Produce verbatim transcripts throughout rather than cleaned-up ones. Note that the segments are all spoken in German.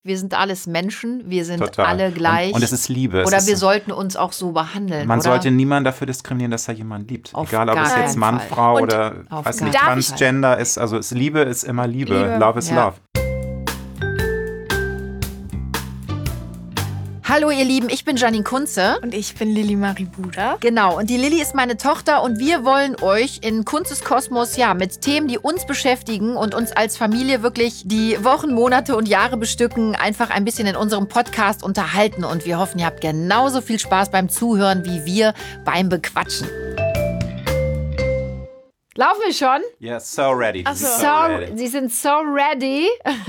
Wir sind alles Menschen, wir sind Total. alle gleich. Und, und es ist Liebe. Oder es wir ist, sollten uns auch so behandeln. Man oder? sollte niemanden dafür diskriminieren, dass er jemanden liebt. Auf Egal, ob es jetzt Mann, Fall. Frau Und oder weiß nicht, Transgender ist. Also es, Liebe ist immer Liebe. Liebe. Love is Ja. love. Hallo ihr Lieben, ich bin Janine Kunze. Und ich bin Lilly Marie Buda. Genau, und die Lilly ist meine Tochter und wir wollen euch in Kunzes Kosmos ja mit Themen, die uns beschäftigen und uns als Familie wirklich die Wochen, Monate und Jahre bestücken, einfach ein bisschen in unserem Podcast unterhalten. Und wir hoffen, ihr habt genauso viel Spaß beim Zuhören wie wir beim Bequatschen. Laufen wir schon? Yes, so ready. Ach so. So So, ready. Sie sind so ready.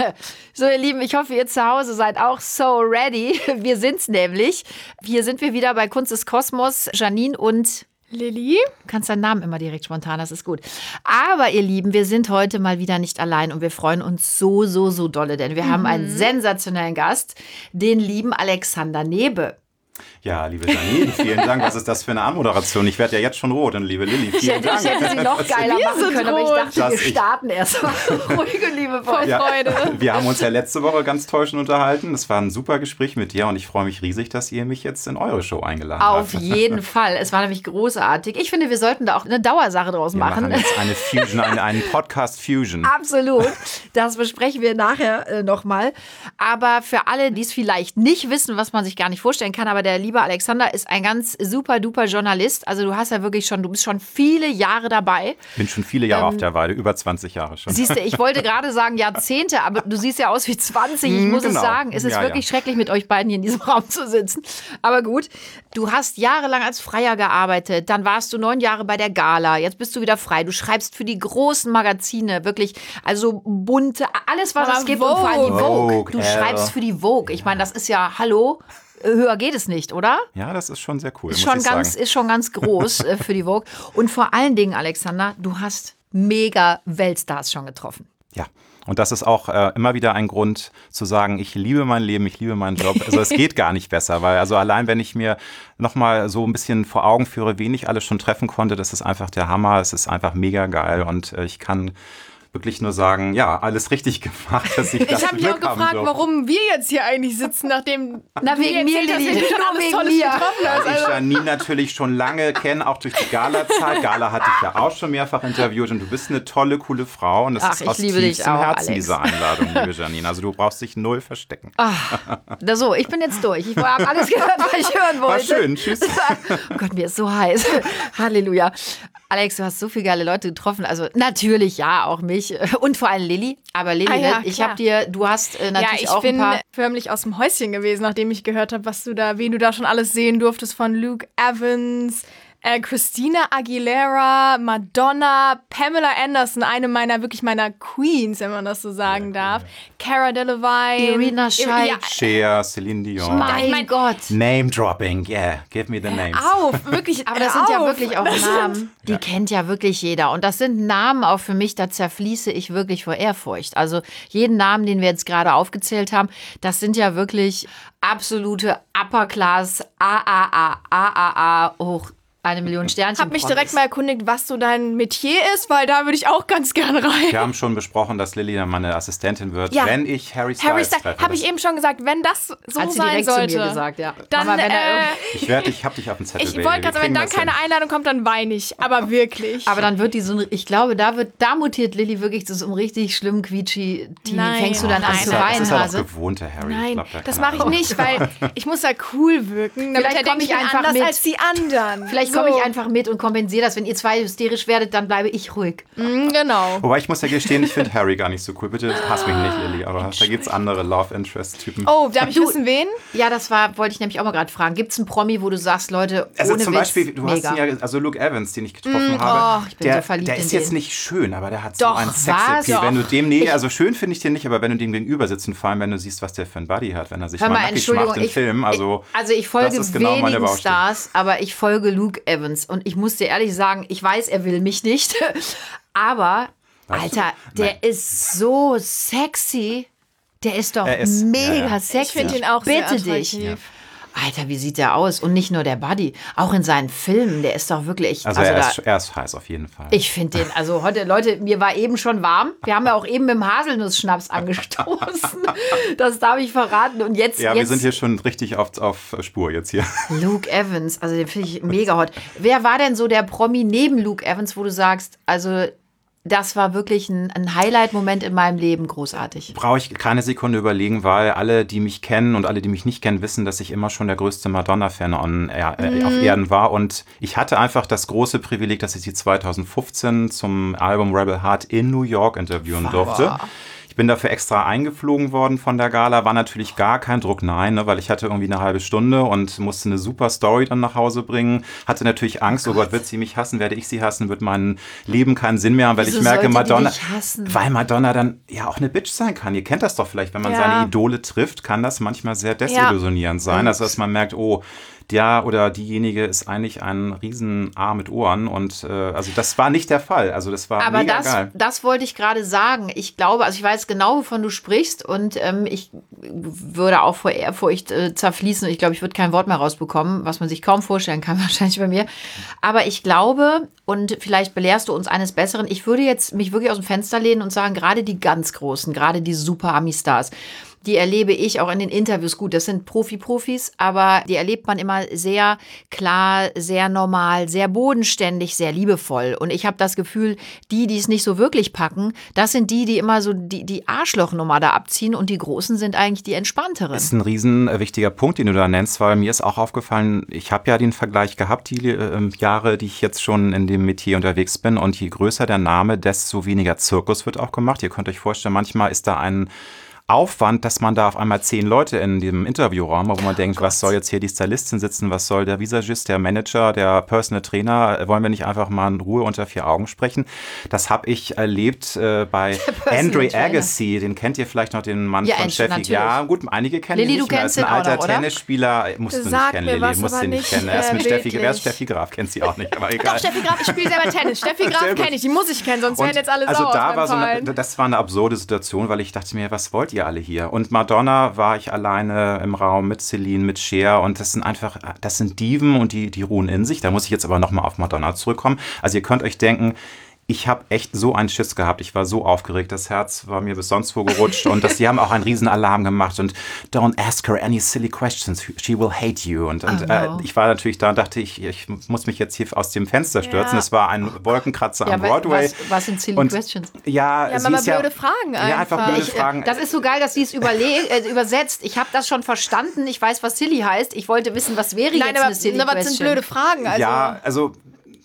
So, ihr Lieben, ich hoffe, ihr zu Hause seid auch so ready. Wir sind's nämlich. Hier sind wir wieder bei Kunzes Kosmos. Janine und Lilly. Du kannst deinen Namen immer direkt spontan, das ist gut. Aber ihr Lieben, wir sind heute mal wieder nicht allein und wir freuen uns so, so, so dolle, denn wir mhm. haben einen sensationellen Gast, den lieben Alexander Nebe. Ja, liebe Janine, vielen Dank. Was ist das für eine Anmoderation? Ich werde ja jetzt schon rot. Und liebe Lilly, Ich vielen hätte, Dank. ich hätte sie noch geiler Wir machen sind können, aber ich rot. dachte, Dass wir ich- starten erst mal ruhig und liebevoll. Ja, Freude. wir haben uns ja letzte Woche ganz täuschend unterhalten. Das war ein super Gespräch mit dir und ich freue mich riesig, dass ihr mich jetzt in eure Show eingeladen Auf habt. jeden Fall. Es war nämlich großartig. Ich finde, wir sollten da auch eine Dauersache draus Wir machen. machen jetzt eine Fusion, eine, einen Podcast-Fusion. Absolut. Das besprechen wir nachher äh, nochmal. Aber für alle, die es vielleicht nicht wissen, was man sich gar nicht vorstellen kann, aber der liebe Alexander ist ein ganz super duper Journalist. Also du hast ja wirklich schon, du bist schon viele Jahre dabei. Bin schon viele Jahre auf der Weide, über zwanzig Jahre schon. Siehst du, ich wollte gerade sagen Jahrzehnte, aber du siehst ja aus wie zwanzig. Ich Mm, muss genau. es sagen, es ist Ja, wirklich ja. schrecklich, mit euch beiden hier in diesem Raum zu sitzen. Aber gut, du hast jahrelang als Freier gearbeitet. Dann warst du neun Jahre bei der Gala. Jetzt bist du wieder frei. Du schreibst für die großen Magazine, wirklich, also bunte, alles, was Aber es gibt. Und vor allem die Vogue. Vogue, Du äh. schreibst für die Vogue. Ich meine, das ist ja, hallo, höher geht es nicht, oder? Ja, das ist schon sehr cool, Ist muss schon, ich ganz, sagen. ist schon ganz groß äh, für die Vogue. Und vor allen Dingen, Alexander, du hast mega Weltstars schon getroffen. Ja, und das ist auch äh, immer wieder ein Grund zu sagen, ich liebe mein Leben, ich liebe meinen Job. Also es geht gar nicht besser, weil also allein, wenn ich mir nochmal so ein bisschen vor Augen führe, wen ich alles schon treffen konnte, das ist einfach der Hammer. Es ist einfach mega geil und äh, ich kann wirklich nur sagen, ja, alles richtig gemacht, dass ich das Ich habe mich auch Glück haben gefragt, durfte. warum wir jetzt hier eigentlich sitzen, nachdem Na, du wegen mir, erzählt hast, Lilly. dass du schon Nur alles wegen Tolles mir. getroffen hast. Weil ich Also, Janine natürlich schon lange kenne, auch durch die Gala-Zeit. Gala hatte ich ja auch schon mehrfach interviewt und du bist eine tolle, coole Frau und das Ach, ist ich aus liebe dich tiefstem auch, Herzen, Alex. diese Einladung, liebe Janine. Also du brauchst dich null verstecken. Da so, ich bin jetzt durch. Ich habe alles gehört, was ich hören War wollte. schön, tschüss. Oh Gott, mir ist so heiß. Halleluja. Alex, du hast so viele geile Leute getroffen. Also natürlich, ja, auch mich und vor allem Lilly. Aber Lilly, Ah ja, ich klar. habe dir, du hast äh, ja, natürlich ich auch bin ein paar... förmlich aus dem Häuschen gewesen, nachdem ich gehört habe, was du da, wen du da schon alles sehen durftest, von Luke Evans, äh, Christina Aguilera, Madonna, Pamela Anderson, eine meiner, wirklich meiner Queens, wenn man das so sagen darf, Cara Delevingne, Irina Shayk. Ja, Cher, Celine Dion. Mein ich mein- Gott. Name-Dropping, yeah, give me the names. auf, wirklich, Aber das sind ja auf. wirklich auch Das sind- Namen, die kennt ja wirklich jeder. Und das sind Namen auch für mich, da zerfließe ich wirklich vor Ehrfurcht. Also jeden Namen, den wir jetzt gerade aufgezählt haben, das sind ja wirklich absolute Upper Class, A A A, A A A, hoch eine Million Sternchen. Hab mich direkt mal erkundigt, was so dein Metier ist, weil da würde ich auch ganz gerne rein. Wir haben schon besprochen, dass Lilly dann meine Assistentin wird, Ja. wenn ich Harry Styles Harry Styles, treffe. habe ich eben schon gesagt, wenn das so Hat sie sein direkt sollte. zu mir gesagt, ja. Dann, Mama, wenn er äh, irgend- ich werde, ich hab dich auf dem Zettel, ich Baby. wollte Wir gerade sagen, kriegen wenn dann das keine hin. Einladung kommt, dann weine ich. Aber wirklich. Aber dann wird die so, ich glaube, da wird, da mutiert Lilly wirklich zu so einem richtig schlimmen Quietschi-Team. Nein. Fängst du dann Oh, an nein. zu Das ist weinen, halt auch Hase? gewohnter Harry. Nein, glaub, da das kann mache ich er- nicht, weil ich muss ja cool wirken, damit Vielleicht er denkt, komm ich ich bin einfach anders mit. als die anderen. Vielleicht so. komme ich einfach mit und kompensiere das. Wenn ihr zwei hysterisch werdet, dann bleibe ich ruhig. Mm, Genau. Wobei ich muss ja gestehen, ich finde Harry gar nicht so cool. Bitte hass mich nicht, Lilly, aber da gibt's andere Love-Interest-Typen. Oh, darf ich Du- wissen, wen? Ja, das war, wollte ich nämlich auch mal gerade fragen. Gibt es einen Promi, wo du sagst, Leute, Also ohne zum Witz, Beispiel, du mega. hast ihn ja, also Luke Evans, den ich getroffen habe, oh, ich bin der, so verliebt der in ist jetzt den. nicht schön, aber der hat Doch, so ein was? Sexappeal. Doch. Wenn du dem, nee, also schön finde ich den nicht, aber wenn du dem gegenüber sitzt und vor allem, wenn du siehst, was der für ein Buddy hat, wenn er sich Hör mal mal, nackig Entschuldigung, macht im ich, Film, also, ich, also ich folge das ist genau meine wenigen Baustelle. Stars, aber ich folge Luke Evans. Und ich muss dir ehrlich sagen, ich weiß, er will mich nicht, aber, Weißt du? Alter, der Nein. ist so sexy. Der ist doch Er ist- mega ja, ja. sexy. Ich finde ihn auch sehr Bitte dich. attraktiv. Alter, wie sieht der aus? Und nicht nur der Buddy, auch in seinen Filmen, der ist doch wirklich... Also, also er, ist, da, er ist heiß auf jeden Fall. Ich finde den, also heute, Leute, mir war eben schon warm. Wir haben ja auch eben mit dem Haselnuss-Schnaps angestoßen. Das darf ich verraten. Und jetzt... Ja, jetzt, wir sind hier schon richtig auf, auf Spur jetzt hier. Luke Evans, also den finde ich mega hot. Wer war denn so der Promi neben Luke Evans, wo du sagst, also... Das war wirklich ein, ein Highlight-Moment in meinem Leben, großartig. Brauche ich keine Sekunde überlegen, weil alle, die mich kennen und alle, die mich nicht kennen, wissen, dass ich immer schon der größte Madonna-Fan on, äh, mm. auf Erden war. Und ich hatte einfach das große Privileg, dass ich sie zweitausendfünfzehn zum Album Rebel Heart in New York interviewen wow. durfte. Ich bin dafür extra eingeflogen worden von der Gala, war natürlich gar kein Druck, nein, ne, weil ich hatte irgendwie eine halbe Stunde und musste eine super Story dann nach Hause bringen. Hatte natürlich Angst, oh Gott, oh Gott wird sie mich hassen, werde ich sie hassen, wird mein Leben keinen Sinn mehr haben, weil Wieso ich merke, Madonna, hassen? weil Madonna dann ja auch eine Bitch sein kann. Ihr kennt das doch vielleicht, wenn man ja. seine Idole trifft, kann das manchmal sehr desillusionierend ja. sein, also dass man merkt, oh, der oder diejenige ist eigentlich ein Riesen-A mit Ohren und äh, also das war nicht der Fall. Also das war Aber mega das, geil. das wollte ich gerade sagen. Ich glaube, also ich weiß genau, wovon du sprichst und ähm, ich würde auch vor Ehrfurcht äh, zerfließen. Ich glaube, ich würde kein Wort mehr rausbekommen, was man sich kaum vorstellen kann wahrscheinlich bei mir. Aber ich glaube, und vielleicht belehrst du uns eines Besseren, ich würde jetzt mich wirklich aus dem Fenster lehnen und sagen, gerade die ganz Großen, gerade die Super-Ami-Stars, die erlebe ich auch in den Interviews. Gut, das sind Profi-Profis, aber die erlebt man immer sehr klar, sehr normal, sehr bodenständig, sehr liebevoll. Und ich habe das Gefühl, die, die es nicht so wirklich packen, das sind die, die immer so die, die Arschlochnummer da abziehen und die Großen sind eigentlich die entspannteren. Das ist ein riesen wichtiger Punkt, den du da nennst, weil mir ist auch aufgefallen, ich habe ja den Vergleich gehabt, die äh, Jahre, die ich jetzt schon in dem Metier unterwegs bin und je größer der Name, desto weniger Zirkus wird auch gemacht. Ihr könnt euch vorstellen, manchmal ist da ein Aufwand, dass man da auf einmal zehn Leute in dem Interviewraum, wo man denkt, oh was soll jetzt hier die Stylistin sitzen, was soll der Visagist, der Manager, der Personal Trainer, wollen wir nicht einfach mal in Ruhe unter vier Augen sprechen? Das habe ich erlebt äh, bei Andre Agassi, den kennt ihr vielleicht noch, den Mann ja, von Steffi. Ja, gut, einige kennen Lilly, ihn nicht du mehr. kennst Ist ein alter noch, Tennisspieler, musst du nicht kennen, Lilly, musst du nicht kennen. Er ist mit Steffi, wer ist Steffi Graf, kennt sie auch nicht, aber egal. Doch, Steffi Graf, ich spiele selber Tennis. Steffi Graf kenne ich, die muss ich kennen, sonst wären jetzt alle also sauer. Da war so eine, das war eine absurde Situation, weil ich dachte mir, was wollt ihr alle hier? Und Madonna war ich alleine im Raum mit Celine, mit Cher und das sind einfach, das sind Diven und die, die ruhen in sich. Da muss ich jetzt aber nochmal auf Madonna zurückkommen. Also ihr könnt euch denken, ich habe echt so einen Schiss gehabt. Ich war so aufgeregt. Das Herz war mir bis sonst wo gerutscht. Und das, die haben auch einen riesen Alarm gemacht. Und don't ask her any silly questions. She will hate you. Und, und oh no. äh, ich war natürlich da und dachte, ich, ich muss mich jetzt hier aus dem Fenster stürzen. Es ja. war ein Wolkenkratzer ja, am Broadway. Was, was sind silly und, questions? Ja, ja sie aber ist blöde ja, Fragen einfach. Ja, einfach blöde ich, Fragen. Das ist so geil, dass sie es äh, übersetzt. Ich habe das schon verstanden. Ich weiß, was silly heißt. Ich wollte wissen, was wäre Nein, jetzt aber, eine silly aber question. Das sind blöde Fragen. Also. Ja, also...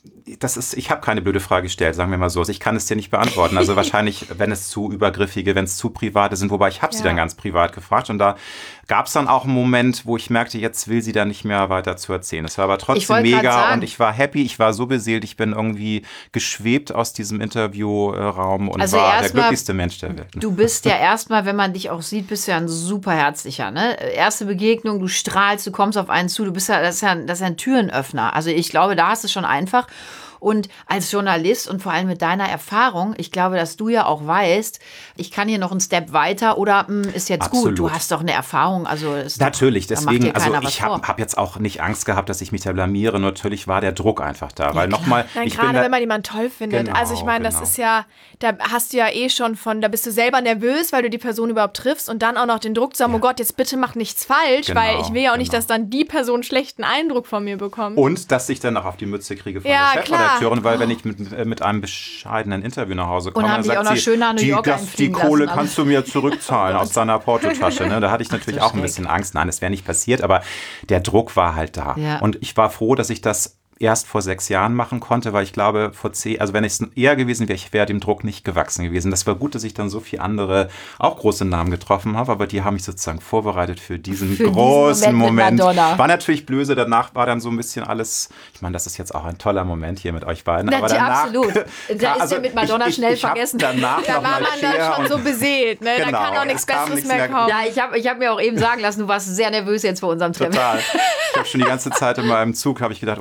Das ist, ich habe keine blöde Frage gestellt, sagen wir mal so. Ich kann es dir nicht beantworten. Also wahrscheinlich, wenn es zu übergriffige, wenn es zu private sind, wobei ich habe sie ja. dann ganz privat gefragt und da gab es dann auch einen Moment, wo ich merkte, jetzt will sie da nicht mehr weiter zu erzählen. Es war aber trotzdem mega und ich war happy, ich war so beseelt, ich bin irgendwie geschwebt aus diesem Interviewraum und also war der glücklichste Mensch der Welt. Du bist ja erstmal, wenn man dich auch sieht, bist du ja ein super herzlicher. Ne? Erste Begegnung, du strahlst, du kommst auf einen zu, du bist ja, das ist ja, das ist ja ein Türenöffner. Also ich glaube, da hast du es schon einfach. Und als Journalist und vor allem mit deiner Erfahrung, ich glaube, dass du ja auch weißt, ich kann hier noch einen Step weiter oder mh, ist jetzt Absolut. gut, du hast doch eine Erfahrung. Also ist natürlich, doch, deswegen, also ich habe hab jetzt auch nicht Angst gehabt, dass ich mich da blamiere, natürlich war der Druck einfach da. Ja, weil nochmal, Nein, gerade wenn man jemanden toll findet. Genau, also ich meine, genau. das ist ja, da hast du ja eh schon von, da bist du selber nervös, weil du die Person überhaupt triffst und dann auch noch den Druck zu haben, ja. oh Gott, jetzt bitte mach nichts falsch, genau, weil ich will ja auch genau. nicht, dass dann die Person einen schlechten Eindruck von mir bekommt. Und dass ich dann auch auf die Mütze kriege von ja, der Chefredakteurin, weil wenn ich mit, mit einem bescheidenen Interview nach Hause komme, und dann sagt auch noch sie, schön nach New York die, das, die Kohle lassen, kannst du mir zurückzahlen aus deiner Portotasche. Ne? Da hatte ich natürlich auch ein bisschen Angst. Nein, das wäre nicht passiert, aber der Druck war halt da. Ja. Und ich war froh, dass ich das erst vor sechs Jahren machen konnte, weil ich glaube, vor zehn, also wenn ich es eher gewesen wäre, ich wäre dem Druck nicht gewachsen gewesen. Das war gut, dass ich dann so viele andere, auch große Namen getroffen habe, aber die haben mich sozusagen vorbereitet für diesen für großen diesen Moment. Moment. War natürlich blöse, danach war dann so ein bisschen alles, ich meine, das ist jetzt auch ein toller Moment hier mit euch beiden. Na, aber danach, absolut. Da ist also ja mit Madonna ich, schnell ich, ich vergessen. Danach da war man dann schon so beseelt, ne? Genau, da kann auch nichts Besseres mehr, mehr kommen. Ja, ich habe ich hab mir auch eben sagen lassen, du warst sehr nervös jetzt vor unserem Treffen. Total. Ich habe schon die ganze Zeit in meinem Zug, habe ich gedacht, oh mein Gott,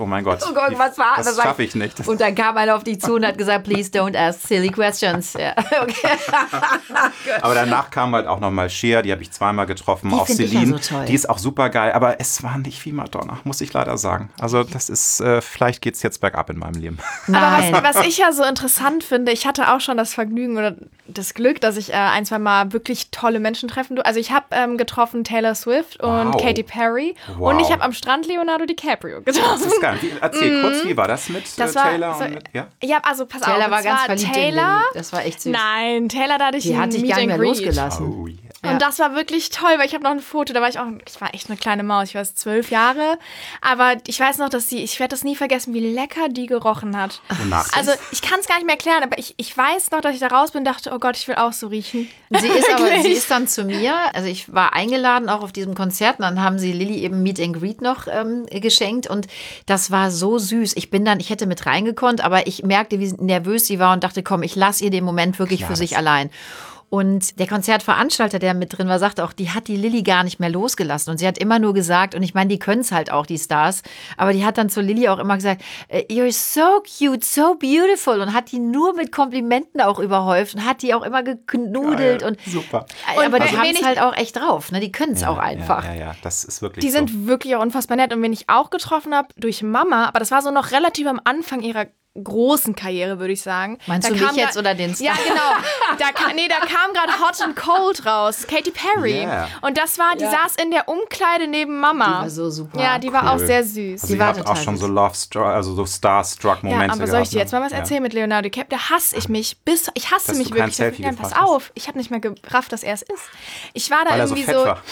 zugucken, was war. Das schaffe ich nicht. Das und dann kam einer auf dich zu und hat gesagt, please don't ask silly questions. Ja, okay. Aber danach kam halt auch nochmal Cher, die habe ich zweimal getroffen, die auch Celine. Ja so toll. Die ist auch super geil, aber es war nicht wie Madonna, muss ich leider sagen. Also das ist, äh, vielleicht geht es jetzt bergab in meinem Leben. Nein. Aber was, was ich ja so interessant finde, ich hatte auch schon das Vergnügen oder das Glück, dass ich äh, ein, zwei Mal wirklich tolle Menschen treffen durfte. Also ich habe ähm, getroffen Taylor Swift und Wow. Katy Perry Wow. und ich habe am Strand Leonardo DiCaprio getroffen. Das ist geil. Wie, erzähl kurz, wie war das mit Das äh, war Taylor? so- und mit, ja? Ja, also pass Taylor auf. war es ganz verliebt in Taylor. Lily. Das war echt süß. Nein, Taylor, da hatte ich Die ein hat dich Meet gar nicht and mehr Greet. losgelassen. Oh, yeah. Ja. Und das war wirklich toll, weil ich habe noch ein Foto, da war ich auch, ich war echt eine kleine Maus, ich war jetzt zwölf Jahre, aber ich weiß noch, dass sie, ich werde das nie vergessen, wie lecker die gerochen hat. Wonach? Also ich kann es gar nicht mehr erklären, aber ich, ich weiß noch, dass ich da raus bin und dachte, oh Gott, ich will auch so riechen. Sie ist aber, Wirklich. sie ist dann zu mir, also ich war eingeladen auch auf diesem Konzert und dann haben sie Lilly eben Meet and Greet noch ähm, geschenkt und das war so süß. Ich bin dann, ich hätte mit reingekonnt, aber ich merkte, wie nervös sie war und dachte, komm, ich lasse ihr den Moment wirklich Klar, für sich das- allein. Und der Konzertveranstalter, der mit drin war, sagte auch, die hat die Lilly gar nicht mehr losgelassen. Und sie hat immer nur gesagt, und ich meine, die können es halt auch, die Stars, aber die hat dann zu Lilly auch immer gesagt, you're so cute, so beautiful und hat die nur mit Komplimenten auch überhäuft und hat die auch immer geknudelt. Geil. Und, Super. aber die wenn haben es ich- halt auch echt drauf, ne? Die können es auch einfach. Ja, ja, ja, das ist wirklich Die so. sind wirklich auch unfassbar nett und wen ich auch getroffen habe, durch Mama, aber das war so noch relativ am Anfang ihrer großen Karriere, würde ich sagen. Meinst Da du mich kam jetzt da- oder den Star? Ja, genau. Da, ka- nee, da kam gerade Hot and Cold raus, Katy Perry. Yeah. Und das war, die Ja. saß in der Umkleide neben Mama. Die war so super. Ja, die war Cool. auch sehr süß. Also Die ihr war habt auch total schon süß. so Love-Struck, also so Star-Struck-Momente Ja, aber soll ich gehabt, dir jetzt mal was ne? erzählen mit Leonardo DiCaprio? Da hasse ich mich bis, ich hasse Dass mich du kein wirklich. Selfie Ja, pass gefragt hast. auf, ich habe nicht mehr gerafft, dass er es ist. Ich war da Weil er so irgendwie fett so, war.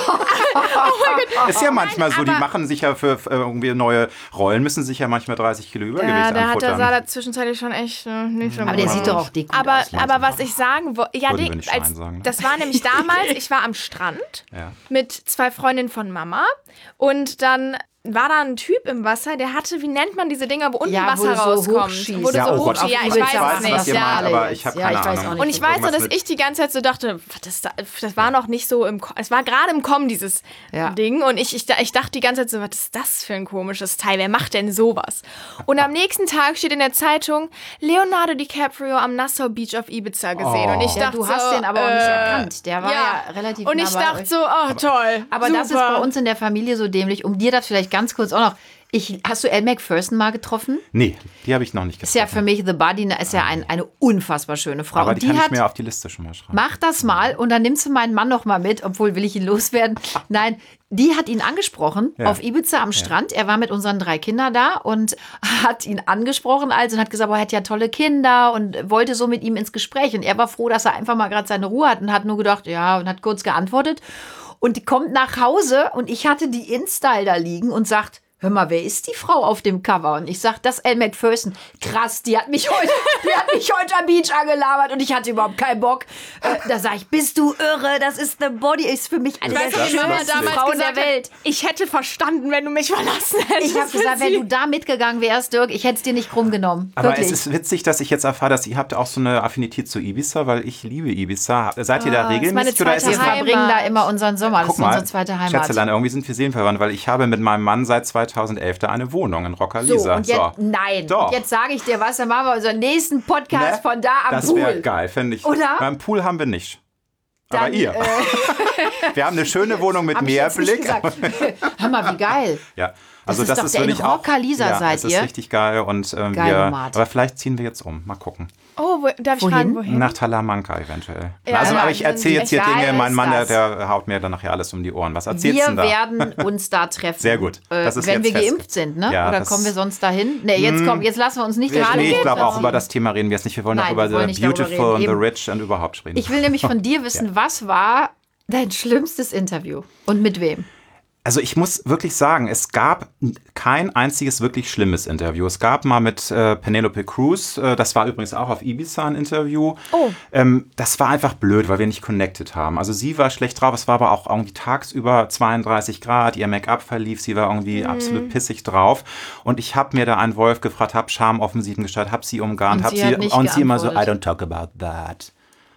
Ist ja manchmal so, die aber- machen sich ja für für irgendwie neue Rollen, müssen sich ja manchmal dreißig Kilo Übergewicht ja, da hat der anfuttern. sah da zwischenzeitlich schon echt äh, nicht so Aber gut der aus. sieht doch auch dick gut aber, aus. aber was ich sagen wollte, ja, Würden die, wir nicht als, Nein sagen, ne? das war nämlich damals, ich war am Strand Ja. mit zwei Freundinnen von Mama und dann war da ein Typ im Wasser, der hatte, wie nennt man diese Dinger, wo unten Ja, wo Wasser du so rauskommt? hochschießt. Wo du Ja, so oh Gott, hochschießt. Ja, ich ich weiß weiß, es was nicht. ihr meint, Ja. aber ich habe Ja, keine ich weiß Ahnung. auch nicht. Und ich weiß nur, Irgendwas dass mit- ich die ganze Zeit so dachte, das, das war noch nicht so im Ko- es war gerade im Kommen, dieses Ja. Ding. Und ich, ich, ich dachte die ganze Zeit so, was ist das für ein komisches Teil? Wer macht denn sowas? Und am nächsten Tag steht in der Zeitung, Leonardo DiCaprio am Nassau Beach auf Ibiza gesehen. Oh. Und ich Ja, dachte du hast so, den aber auch nicht äh, erkannt. Der war ja, relativ Und nah ich bei dachte euch. so, oh toll. Aber super. das ist bei uns in der Familie so dämlich. Um dir das vielleicht ganz kurz auch noch. Ich, hast du Elle Macpherson mal getroffen? Nee, die habe ich noch nicht Ist ja getroffen. für mich The Body, ist ja ein, eine unfassbar schöne Frau. Aber und die, die kann hat, ich mir auf die Liste schon mal schreiben. mach das mal und dann nimmst du meinen Mann noch mal mit, obwohl will ich ihn loswerden. Nein, die hat ihn angesprochen Ja. auf Ibiza am Strand. Er war mit unseren drei Kindern da und hat ihn angesprochen also und hat gesagt, boah, er hat ja tolle Kinder und wollte so mit ihm ins Gespräch. Und er war froh, dass er einfach mal gerade seine Ruhe hat und hat nur gedacht, ja, und hat kurz geantwortet. Und die kommt nach Hause und ich hatte die InStyle da liegen und sagt, hör mal, wer ist die Frau auf dem Cover? Und ich sag, das ist Elle Macpherson. Krass, die hat mich heute, die hat mich heute am Beach angelabert und ich hatte überhaupt keinen Bock. Äh, da sag ich, bist du irre? Das ist The Body, ist für mich eine Ich der weiß, was Das Mama ist schönsten damals Frauen gesagt der Welt. hat, ich hätte verstanden, wenn du mich verlassen hättest. Ich habe gesagt, wenn du da mitgegangen wärst, Dirk, ich hätte es dir nicht krumm genommen. Aber Wirklich. es ist witzig, dass ich jetzt erfahre, dass ihr habt auch so eine Affinität zu Ibiza, weil ich liebe Ibiza. Seid ihr da ist meine regelmäßig oder ist zweite es wir mal... Heimat. verbringen da immer unseren Sommer. Das Guck ist mal, unsere zweite Heimat. Schätzelein, irgendwie sind wir seelenverwandt, weil ich habe mit meinem Mann seit zweitauseldelf da eine Wohnung in Rockerlisa. So, und jetzt, nein, Doch. Und jetzt sage ich dir was, dann machen wir unseren nächsten Podcast Ne? von da am Das Pool. wäre geil, fände ich. Oder? Beim Pool haben wir nicht. Aber Dann, ihr. äh, Wir haben eine schöne Wohnung mit Hab ich jetzt nicht Meerblick. gesagt. Hör mal, wie geil. Ja. Also ist das doch ist der in wirklich auch. Rockerlisa ja, seid es ist ihr? richtig geil und ähm, Geile wir. Mat. Aber vielleicht ziehen wir jetzt um. Mal gucken. Oh, wo, darf ich Wohin? fragen, wohin? Nach Talamanca eventuell. Ja, also, aber aber ich sind erzähle die jetzt hier echt Dinge. geil, Mein ist Mann, der, das? der haut mir dann nachher alles um die Ohren. Was erzählst Wir du denn da? werden uns da treffen. Sehr gut. Äh, Das ist wenn jetzt wir fest. geimpft sind, ne? Ja, Oder das- kommen wir sonst dahin? Nee, jetzt, kommen, jetzt lassen wir uns nicht Wir, gerade nee, ich geimpft glaube auch lassen. über das Thema reden wir jetzt nicht. Wir wollen Nein, auch über wir wollen The nicht darüber Beautiful reden. and the Eben. Rich und überhaupt reden. Ich will nämlich von dir wissen, was war dein schlimmstes Interview? Und mit wem? Also ich muss wirklich sagen, es gab kein einziges wirklich schlimmes Interview. Es gab mal mit äh, Penelope Cruz, äh, das war übrigens auch auf Ibiza ein Interview. Oh. Ähm, das war einfach blöd, weil wir nicht connected haben. Also sie war schlecht drauf, es war aber auch irgendwie tagsüber zweiunddreißig Grad, ihr Make-up verlief, sie war irgendwie Mhm. absolut pissig drauf. Und ich habe mir da einen Wolf gefragt, habe Schamoffensiven gestartet, habe sie umgarnt, Und habe sie sie, hat nicht und sie immer so, I geantwortet. don't talk about that.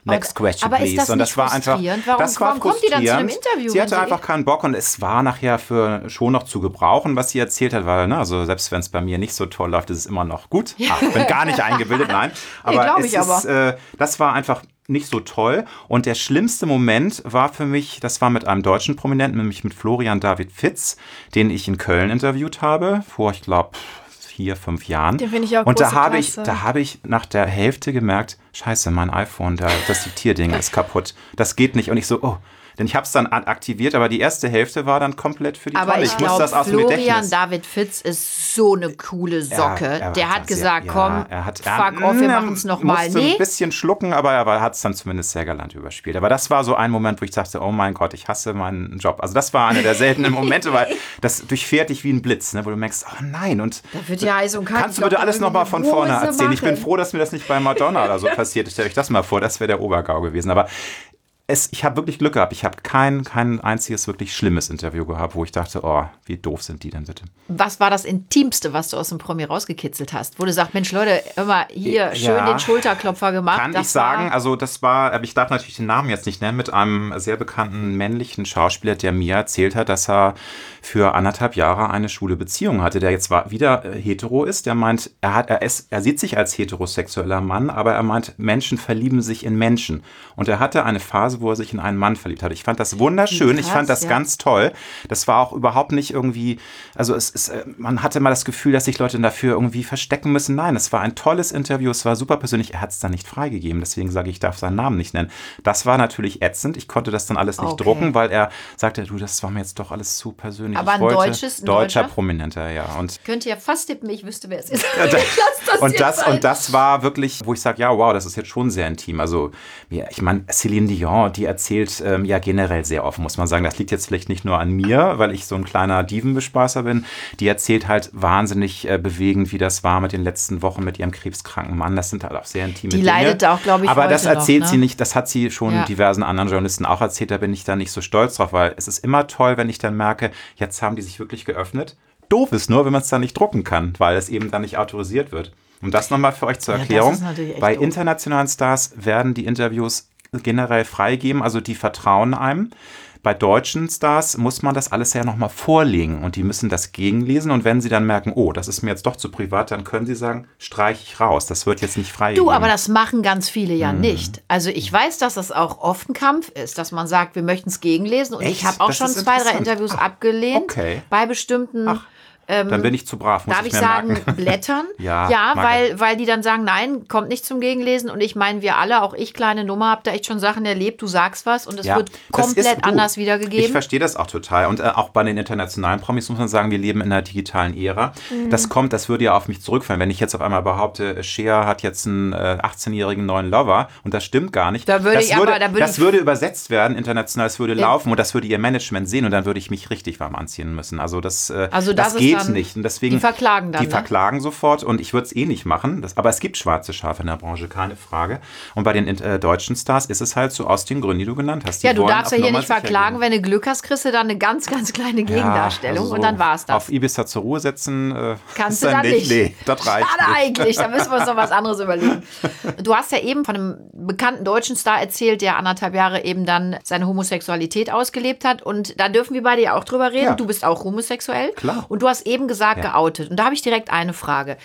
next question, aber please. ist das und das nicht war einfach, frustrierend? Warum- das war warum kommt die dann zu einem frustrierend. Interview, Sie wenn hatte sie- einfach keinen Bock und es war nachher für schon noch zu gebrauchen, was sie erzählt hat, weil, ne, also selbst wenn es bei mir nicht so toll läuft, ist es immer noch gut. Ah, ich bin gar nicht eingebildet, nein. Aber glaub es ich aber. ist, äh, das war einfach nicht so toll. Und der schlimmste Moment war für mich, das war mit einem deutschen Prominenten, nämlich mit Florian David Fitz, den ich in Köln interviewt habe, vor, ich glaube, vier, fünf Jahren. Den finde ich auch Und da große habe ich, Klasse. da habe ich nach der Hälfte gemerkt, scheiße, mein iPhone, da, das Diktierding ist kaputt. Das geht nicht. Und ich so, oh. Denn ich habe es dann aktiviert, aber die erste Hälfte war dann komplett für die Aber Tonne. ich muss glaube, das aus dem Florian Gedächtnis. David Fitz ist so eine coole Socke. Er- er der war hat sehr- gesagt, ja, komm, er hat, fuck er, off, wir er machen es nochmal. musste Nee, ein bisschen schlucken, aber er hat es dann zumindest sehr galant überspielt. Aber das war so ein Moment, wo ich dachte, oh mein Gott, ich hasse meinen Job. Also das war einer der seltenen Momente, weil das durchfährt dich wie ein Blitz, ne, wo du merkst, oh nein. Und da wird ja heiß und kalt. kannst du Ich bitte glaub, alles da nochmal von irgendwie vorne Hose erzählen? Ich bin machen. froh, dass mir das nicht bei Madonna oder so passiert ist. Stell euch das mal vor, das wäre der Obergau gewesen. Aber es, ich habe wirklich Glück gehabt. Ich habe kein, kein einziges wirklich schlimmes Interview gehabt, wo ich dachte, oh, wie doof sind die denn bitte? Was war das Intimste, was du aus dem Promi rausgekitzelt hast? Wo du sagst, Mensch Leute, immer hier Ja. schön den Schulterklopfer gemacht. Kann das ich sagen, war, also das war, aber ich darf natürlich den Namen jetzt nicht nennen, mit einem sehr bekannten männlichen Schauspieler, der mir erzählt hat, dass er für anderthalb Jahre eine schwule Beziehung hatte, der jetzt war, wieder äh, hetero ist. Der meint, er, hat, er, ist, er sieht sich als heterosexueller Mann, aber er meint, Menschen verlieben sich in Menschen. Und er hatte eine Phase, wo er sich in einen Mann verliebt hat. Ich fand das wunderschön, Krass, ich fand das ja. ganz toll. Das war auch überhaupt nicht irgendwie, also es ist, äh, man hatte mal das Gefühl, dass sich Leute dafür irgendwie verstecken müssen. Nein, es war ein tolles Interview, es war super persönlich. Er hat es dann nicht freigegeben, deswegen sage ich, ich darf seinen Namen nicht nennen. Das war natürlich ätzend. Ich konnte das dann alles nicht Okay. drucken, weil er sagte, du, das war mir jetzt doch alles zu persönlich. Aber ich ein wollte, deutsches- ein deutscher Deutscher? Prominenter, ja. Und könnt ihr fast tippen, ich wüsste, wer es ist. ja, da- Ich lass das und, jetzt das, sein. und das war wirklich, wo ich sage, ja, wow, das ist jetzt schon sehr intim. Also, ja, ich meine, Céline Dion, die erzählt ähm, ja generell sehr offen, muss man sagen. Das liegt jetzt vielleicht nicht nur an mir, weil ich so ein kleiner Dievenbespaßer bin. Die erzählt halt wahnsinnig äh, bewegend, wie das war mit den letzten Wochen mit ihrem krebskranken Mann. Das sind halt auch sehr intime Die Dinge. leidet auch, glaube ich, Aber heute das erzählt noch, ne? sie nicht, das hat sie schon Ja. diversen anderen Journalisten auch erzählt. Da bin ich dann nicht so stolz drauf, weil es ist immer toll, wenn ich dann merke, jetzt haben die sich wirklich geöffnet. Doof ist nur, wenn man es dann nicht drucken kann, weil es eben dann nicht autorisiert wird. Und das nochmal für euch zur Ja, das Erklärung. ist natürlich echt Bei doof. internationalen Stars werden die Interviews generell freigegeben, also die vertrauen einem. Bei deutschen Stars muss man das alles ja nochmal vorlegen und die müssen das gegenlesen und wenn sie dann merken, oh, das ist mir jetzt doch zu privat, dann können sie sagen, streich ich raus, das wird jetzt nicht freigegeben. Du, aber das machen ganz viele Hm. ja nicht. Also ich weiß, dass das auch oft ein Kampf ist, dass man sagt, wir möchten es gegenlesen. Und Echt? ich habe auch Das schon ist zwei, drei interessant. Interviews Ach, abgelehnt okay. bei bestimmten. Ach, dann bin ich zu brav, muss Darf ich ich mir sagen, merken. Blättern? Ja, ja mag weil, weil die dann sagen, nein, kommt nicht zum Gegenlesen. Und ich meine, wir alle, auch ich, kleine Nummer, habe da echt schon Sachen erlebt. Du sagst was und es Ja, wird das ist komplett gut. anders Ich wiedergegeben. verstehe das auch total. Und äh, auch bei den internationalen Promis muss man sagen, wir leben in einer digitalen Ära. Mhm. Das kommt, das würde ja auf mich zurückfallen. Wenn ich jetzt auf einmal behaupte, Cher hat jetzt einen äh, achtzehnjährigen neuen Lover und das stimmt gar nicht. Da würde das ich aber- da würde das ich- würde übersetzt werden, international, es würde Ja. laufen und das würde ihr Management sehen und dann würde ich mich richtig warm anziehen müssen. Also das, äh, Also das das ist geht dann- nicht. Und deswegen, die verklagen dann, Die ne? verklagen sofort und ich würde es eh nicht machen. Das, aber es gibt schwarze Schafe in der Branche, keine Frage. Und bei den äh, deutschen Stars ist es halt so aus den Gründen, die du genannt hast. Die ja, du wollen darfst ja auf hier Nummer nicht sicher verklagen. gehen. Wenn du Glück hast, kriegst du dann eine ganz, ganz kleine Gegendarstellung Ja, also so und dann war es das. Auf Ibiza zur Ruhe setzen äh, Kannst ist du dann dann nicht. Nee, das reicht Schade nicht. eigentlich, da müssen wir uns noch was anderes überlegen. Du hast ja eben von einem bekannten deutschen Star erzählt, der anderthalb Jahre eben dann seine Homosexualität ausgelebt hat. Und da dürfen wir beide ja auch drüber reden. Ja. Du bist auch homosexuell. Klar. Und du hast eben gesagt, Ja. geoutet. Und da habe ich direkt eine Frage.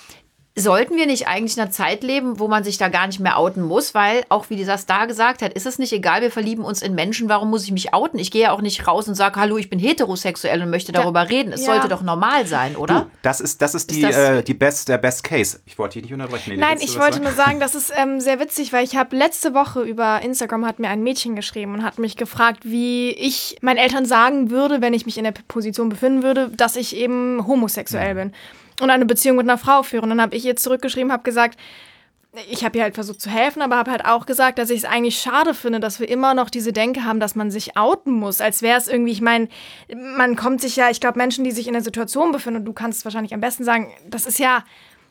Sollten wir nicht eigentlich in einer Zeit leben, wo man sich da gar nicht mehr outen muss? Weil, auch wie dieser Star gesagt hat, ist es nicht egal, wir verlieben uns in Menschen, warum muss ich mich outen? Ich gehe ja auch nicht raus und sage, hallo, ich bin heterosexuell und möchte darüber reden. Es ja. sollte doch normal sein, oder? Du, das ist, das ist, die, das- äh, die best, der Best Case. Ich wollte dich nicht unterbrechen. Nelly, Nein, willst du ich was wollte sagen? nur sagen, das ist ähm, sehr witzig, weil ich habe letzte Woche über Instagram hat mir ein Mädchen geschrieben und hat mich gefragt, wie ich meinen Eltern sagen würde, wenn ich mich in der Position befinden würde, dass ich eben homosexuell bin und eine Beziehung mit einer Frau führe. Und dann habe ich ihr zurückgeschrieben, habe gesagt, ich habe ihr halt versucht zu helfen, aber habe halt auch gesagt, dass ich es eigentlich schade finde, dass wir immer noch diese Denke haben, dass man sich outen muss, als wäre es irgendwie, ich meine, man kommt sich ja, ich glaube, Menschen, die sich in der Situation befinden, und du kannst es wahrscheinlich am besten sagen, das ist ja,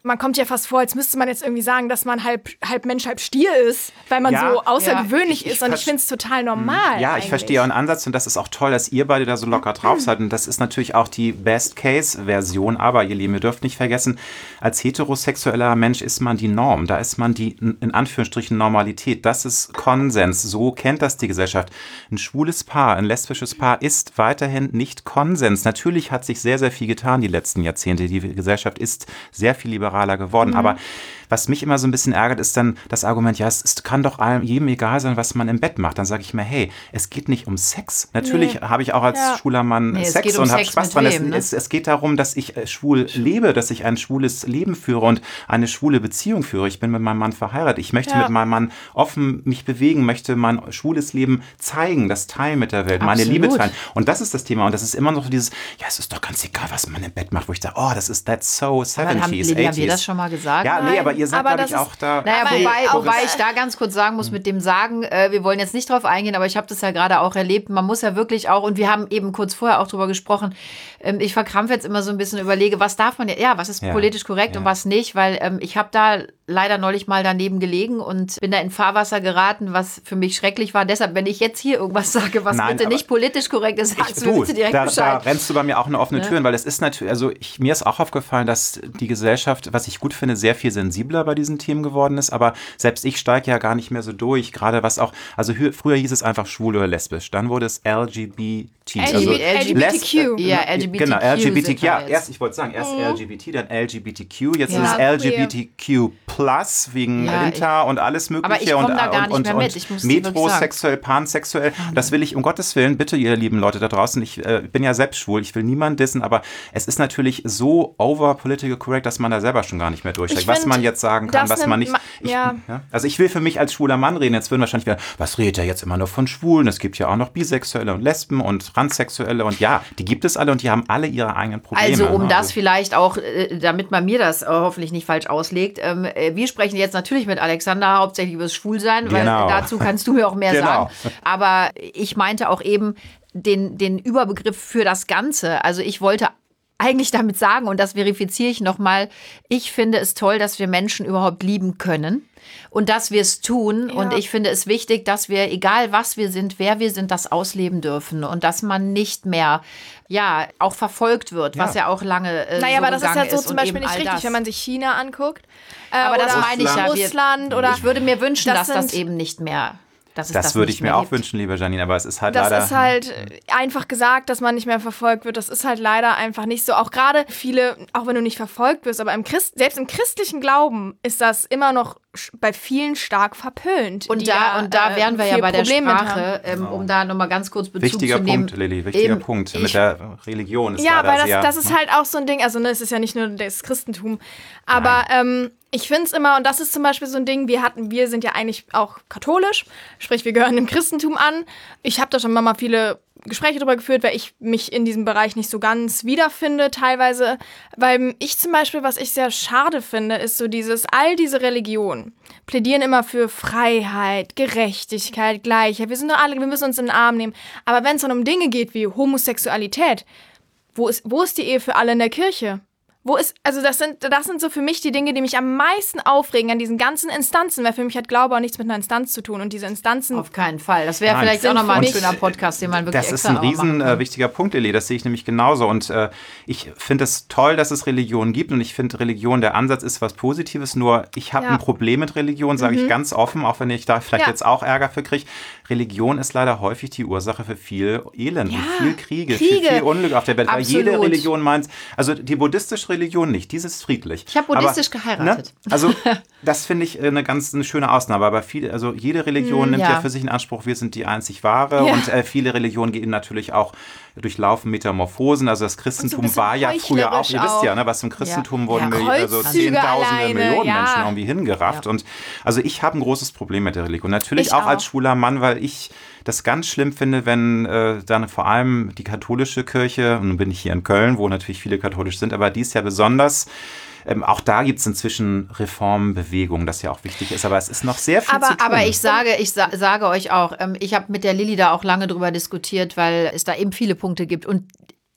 man kommt ja fast vor, als müsste man jetzt irgendwie sagen, dass man halb, halb Mensch, halb Stier ist, weil man Ja, so außergewöhnlich ja. Ich- ist. Und ich finde es total normal. Ja, eigentlich. ich verstehe euren Ansatz und das ist auch toll, dass ihr beide da so locker drauf seid. Und das ist natürlich auch die Best-Case-Version. Aber ihr Lieben, ihr dürft nicht vergessen, als heterosexueller Mensch ist man die Norm. Da ist man die, in Anführungsstrichen, Normalität. Das ist Konsens. So kennt das die Gesellschaft. Ein schwules Paar, ein lesbisches Paar ist weiterhin nicht Konsens. Natürlich hat sich sehr, sehr viel getan die letzten Jahrzehnte. Die Gesellschaft ist sehr viel liberaler geworden. Mhm. Aber was mich immer so ein bisschen ärgert, ist dann das Argument, ja, es, es kann doch allem, jedem egal sein, was man im Bett macht. Dann sage ich mir, hey, es geht nicht um Sex. Natürlich nee. habe ich auch als ja. schwuler Mann nee, Sex um und habe Sex Spaß dran. wem, ne? es, es geht darum, dass ich äh, schwul lebe, dass ich ein schwules Leben führe und eine schwule Beziehung führe. Ich bin mit meinem Mann verheiratet. Ich möchte ja. mit meinem Mann offen mich bewegen, möchte mein schwules Leben zeigen, das teilen mit der Welt, Absolut. meine Liebe teilen. Und das ist das Thema. Und das ist immer noch dieses, ja, es ist doch ganz egal, was man im Bett macht, wo ich sage, oh, das ist that's so seventies, haben, Lili, haben wir das schon mal gesagt? Ja, nee, aber ihr seid, glaube ich, auch da. Naja, wobei, wobei ich da ganz kurz sagen muss, mit dem Sagen, äh, wir wollen jetzt nicht drauf eingehen, aber ich habe das ja gerade auch erlebt, man muss ja wirklich auch, und wir haben eben kurz vorher auch drüber gesprochen, ähm, ich verkrampfe jetzt immer so ein bisschen, überlege, was darf man, ja, was ist ja, politisch korrekt ja. und was nicht, weil ähm, ich habe da leider neulich mal daneben gelegen und bin da in Fahrwasser geraten, was für mich schrecklich war. Deshalb, wenn ich jetzt hier irgendwas sage, was Nein, bitte nicht politisch korrekt ist, sagst du bitte direkt da, Bescheid. Da rennst du bei mir auch eine offene ne? Tür, weil es ist natürlich, also ich, mir ist auch aufgefallen, dass die Gesellschaft, was ich gut finde, sehr viel sensibler bei diesen Themen geworden ist, aber selbst ich steige ja gar nicht mehr so durch, gerade was auch, also hü- früher hieß es einfach schwul oder lesbisch, dann wurde es L G B T. L G B T, also L G B T Q. Ja, L G B T Q. Genau, L G B T Q. Ja, jetzt. erst, ich wollte sagen, erst mhm. L G B T, dann L G B T Q, jetzt ja. ist es L G B T Q plus, wegen ja, Inter und alles Mögliche. Aber ich komme da gar und, nicht mehr und, mit. Ich muss metrosexuell, pansexuell. Das will ich, um Gottes Willen, bitte, ihr lieben Leute da draußen, ich äh, bin ja selbst schwul, ich will niemanden dissen, aber es ist natürlich so over political correct, dass man da selber schon gar nicht mehr durchsteigt, was man jetzt sagen kann, was man nicht... Ich, ja. Ja, also ich will für mich als schwuler Mann reden, jetzt würden wahrscheinlich wieder, was redet er jetzt immer nur von Schwulen? Es gibt ja auch noch Bisexuelle und Lesben und Transsexuelle und ja, die gibt es alle und die haben alle ihre eigenen Probleme. Also um also. das vielleicht auch, äh, damit man mir das äh, hoffentlich nicht falsch auslegt, ähm, äh, wir sprechen jetzt natürlich mit Alexander hauptsächlich über das Schwulsein, genau. weil dazu kannst du mir auch mehr genau. sagen. Aber ich meinte auch eben den, den Überbegriff für das Ganze. Also ich wollte eigentlich damit sagen, und das verifiziere ich nochmal, ich finde es toll, dass wir Menschen überhaupt lieben können und dass wir es tun. Ja. Und ich finde es wichtig, dass wir, egal was wir sind, wer wir sind, das ausleben dürfen und dass man nicht mehr, ja, auch verfolgt wird, ja. was ja auch lange äh, Naja, so aber das ist ja so ist zum Beispiel nicht richtig, das. wenn man sich China anguckt. Äh, aber oder das meine ich ja. Russland wir, oder ich würde mir wünschen, das dass das eben nicht mehr... Das, das würde ich mir auch gibt. wünschen, liebe Janine, aber es ist halt das leider... Das ist halt einfach gesagt, dass man nicht mehr verfolgt wird. Das ist halt leider einfach nicht so. Auch gerade viele, auch wenn du nicht verfolgt wirst, aber im Christ, selbst im christlichen Glauben ist das immer noch bei vielen stark verpönt. Und da, und da wären wir ja bei der Sprache, ähm, um da nochmal ganz kurz Bezug wichtiger zu nehmen. Punkt, Lilly, wichtiger Eben, Punkt. Mit der Religion ist ja, leider weil das, sehr... das ist halt auch so ein Ding, also ne, es ist ja nicht nur das Christentum, aber ähm, ich finde es immer, und das ist zum Beispiel so ein Ding, wir hatten, wir sind ja eigentlich auch katholisch, sprich wir gehören dem Christentum an. Ich habe da schon mal viele Gespräche darüber geführt, weil ich mich in diesem Bereich nicht so ganz wiederfinde teilweise. Weil ich zum Beispiel, was ich sehr schade finde, ist so dieses, all diese Religionen plädieren immer für Freiheit, Gerechtigkeit, Gleichheit. Wir sind doch alle, wir müssen uns in den Arm nehmen. Aber wenn es dann um Dinge geht wie Homosexualität, wo ist, wo ist die Ehe für alle in der Kirche? Wo ist, also das sind, das sind so für mich die Dinge, die mich am meisten aufregen an diesen ganzen Instanzen, weil für mich hat Glaube auch nichts mit einer Instanz zu tun und diese Instanzen... Auf keinen Fall. Das wäre vielleicht auch nochmal ein schöner Podcast, den man wirklich Das ist extra ein riesen machen äh, wichtiger Punkt, Eli, das sehe ich nämlich genauso und äh, ich finde es toll, dass es Religionen gibt und ich finde Religion, der Ansatz ist was Positives, nur ich habe ja. ein Problem mit Religion, sage mhm. ich ganz offen, auch wenn ich da vielleicht ja. jetzt auch Ärger für kriege. Religion ist leider häufig die Ursache für viel Elend, ja. für viel Kriege, Kriege, für viel Unglück auf der Welt, Absolut. weil jede Religion meint, also die buddhistische Religion nicht, dieses ist friedlich. Ich habe buddhistisch aber, geheiratet. Ne? Also das finde ich eine ganz eine schöne Ausnahme, aber viele, also jede Religion mm, nimmt ja. ja für sich in Anspruch, wir sind die einzig wahre ja. und äh, viele Religionen gehen natürlich auch durchlaufen Metamorphosen, also das Christentum so war ja früher auch, ihr auch. wisst ja, ne, was im Christentum ja. wurden ja. Milli- also Zehntausende, alleine, Millionen ja. Menschen irgendwie hingerafft Ja. und also ich habe ein großes Problem mit der Religion, natürlich Ich auch, auch als schwuler Mann, weil ich das ganz schlimm finde, wenn äh, dann vor allem die katholische Kirche, und nun bin ich hier in Köln, wo natürlich viele katholisch sind, aber dies ja besonders, Ähm, auch da gibt es inzwischen Reformbewegungen, das ja auch wichtig ist, aber es ist noch sehr viel aber, zu tun. Aber ich sage, ich sa- sage euch auch, ähm, ich habe mit der Lilly da auch lange drüber diskutiert, weil es da eben viele Punkte gibt und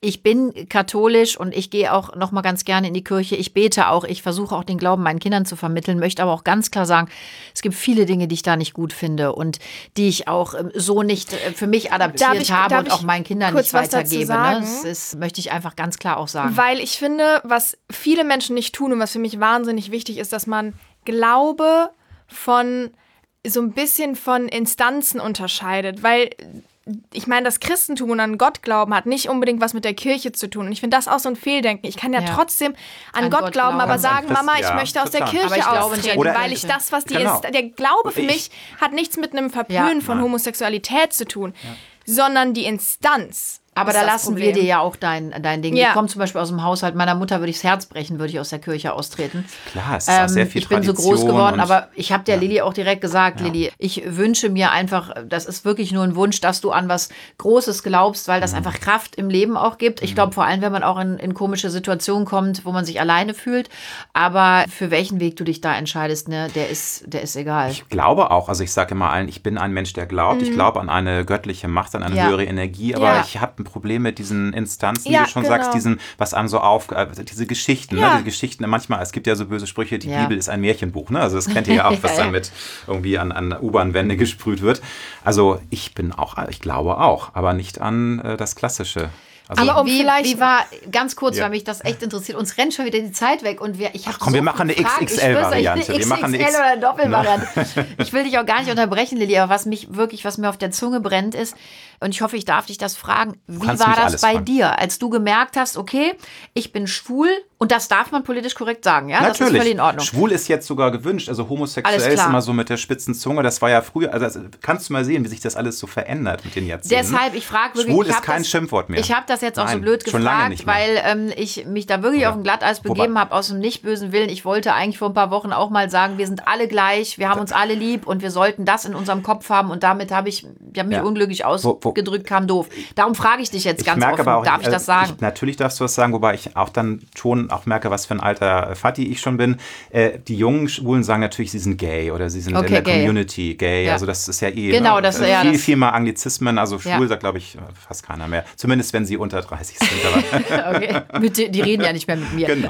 ich bin katholisch und ich gehe auch noch mal ganz gerne in die Kirche. Ich bete auch, ich versuche auch den Glauben meinen Kindern zu vermitteln, möchte aber auch ganz klar sagen, es gibt viele Dinge, die ich da nicht gut finde und die ich auch so nicht für mich adaptiert ich, habe und auch meinen Kindern nicht weitergebe. Ne? Das ist, möchte ich einfach ganz klar auch sagen. Weil ich finde, was viele Menschen nicht tun und was für mich wahnsinnig wichtig ist, dass man Glaube von so ein bisschen von Instanzen unterscheidet, weil ich meine, das Christentum und an Gott glauben hat nicht unbedingt was mit der Kirche zu tun. Und ich finde das auch so ein Fehldenken. Ich kann ja, ja. trotzdem an, an Gott, Gott glauben, glauben, aber sagen, Mama, ich ja, möchte aus total. der Kirche austreten, weil ich das, was die genau. ist, der Glaube für mich hat nichts mit einem Verpönen ja, von Homosexualität zu tun, ja. sondern die Instanz. Aber da lassen Problem. wir dir ja auch dein, dein Ding. Ja. Ich komme zum Beispiel aus dem Haushalt meiner Mutter, würde ich das Herz brechen, würde ich aus der Kirche austreten. Klar, es ist ähm, auch sehr viel Ich bin Tradition so groß geworden, aber ich habe der ja. Lilly auch direkt gesagt, ja. Lilly, ich wünsche mir einfach, das ist wirklich nur ein Wunsch, dass du an was Großes glaubst, weil das mhm. einfach Kraft im Leben auch gibt. Ich glaube vor allem, wenn man auch in, in komische Situationen kommt, wo man sich alleine fühlt. Aber für welchen Weg du dich da entscheidest, ne, der ist, der ist egal. Ich glaube auch, also ich sage immer allen, ich bin ein Mensch, der glaubt. Mhm. Ich glaube an eine göttliche Macht, an eine ja. höhere Energie, aber ja. ich habe ein Problem mit diesen Instanzen, ja, wie du schon genau. sagst, diesen, was einem so auf, diese Geschichten, ja. ne, die Geschichten, manchmal, es gibt ja so böse Sprüche, die ja. Bibel ist ein Märchenbuch, ne, also das kennt ihr ja auch, was dann mit irgendwie an, an U-Bahn-Wände gesprüht wird. Also ich bin auch, ich glaube auch, aber nicht an äh, das Klassische. Also aber um wie, vielleicht wie war, ganz kurz, ja. weil mich das echt interessiert, uns rennt schon wieder die Zeit weg und wir, ich habe komm, so wir machen eine X X L-Variante. Wir machen eine X X L oder eine Doppelvariante. Ich will dich auch gar nicht unterbrechen, Lilly, aber was mich wirklich, was mir auf der Zunge brennt ist, und ich hoffe, ich darf dich das fragen, wie war das bei fragen. dir, als du gemerkt hast, okay, ich bin schwul und das darf man politisch korrekt sagen, ja? Natürlich. Das ist völlig in Ordnung. Schwul ist jetzt sogar gewünscht, also homosexuell ist immer so mit der spitzen Zunge, das war ja früher, also kannst du mal sehen, wie sich das alles so verändert mit den Jahrzehnten. Deshalb, ich frage wirklich. Schwul ist kein das, Schimpfwort mehr. Ich habe das jetzt auch Nein, so blöd gefragt, weil ähm, ich mich da wirklich ja. auf ein Glatteis begeben habe, aus einem nicht bösen Willen. Ich wollte eigentlich vor ein paar Wochen auch mal sagen, wir sind alle gleich, wir haben uns alle lieb und wir sollten das in unserem Kopf haben und damit habe ich, ich hab mich ja. unglücklich ausgedrückt, kam doof. Darum frage ich dich jetzt ich ganz merke offen, aber auch, darf ich das sagen? Ich, natürlich darfst du das sagen, wobei ich auch dann schon auch merke, was für ein alter Vati ich schon bin. Äh, die jungen Schwulen sagen natürlich, sie sind gay oder sie sind okay, in der gay. Community gay. Ja. Also das ist ja eh genau, ne? das, viel, ja, viel, das viel mal Anglizismen. Also schwul ja. sagt, glaube ich, fast keiner mehr. Zumindest, wenn sie unter dreißig sind. Aber okay. Mit, die reden ja nicht mehr mit mir. Genau.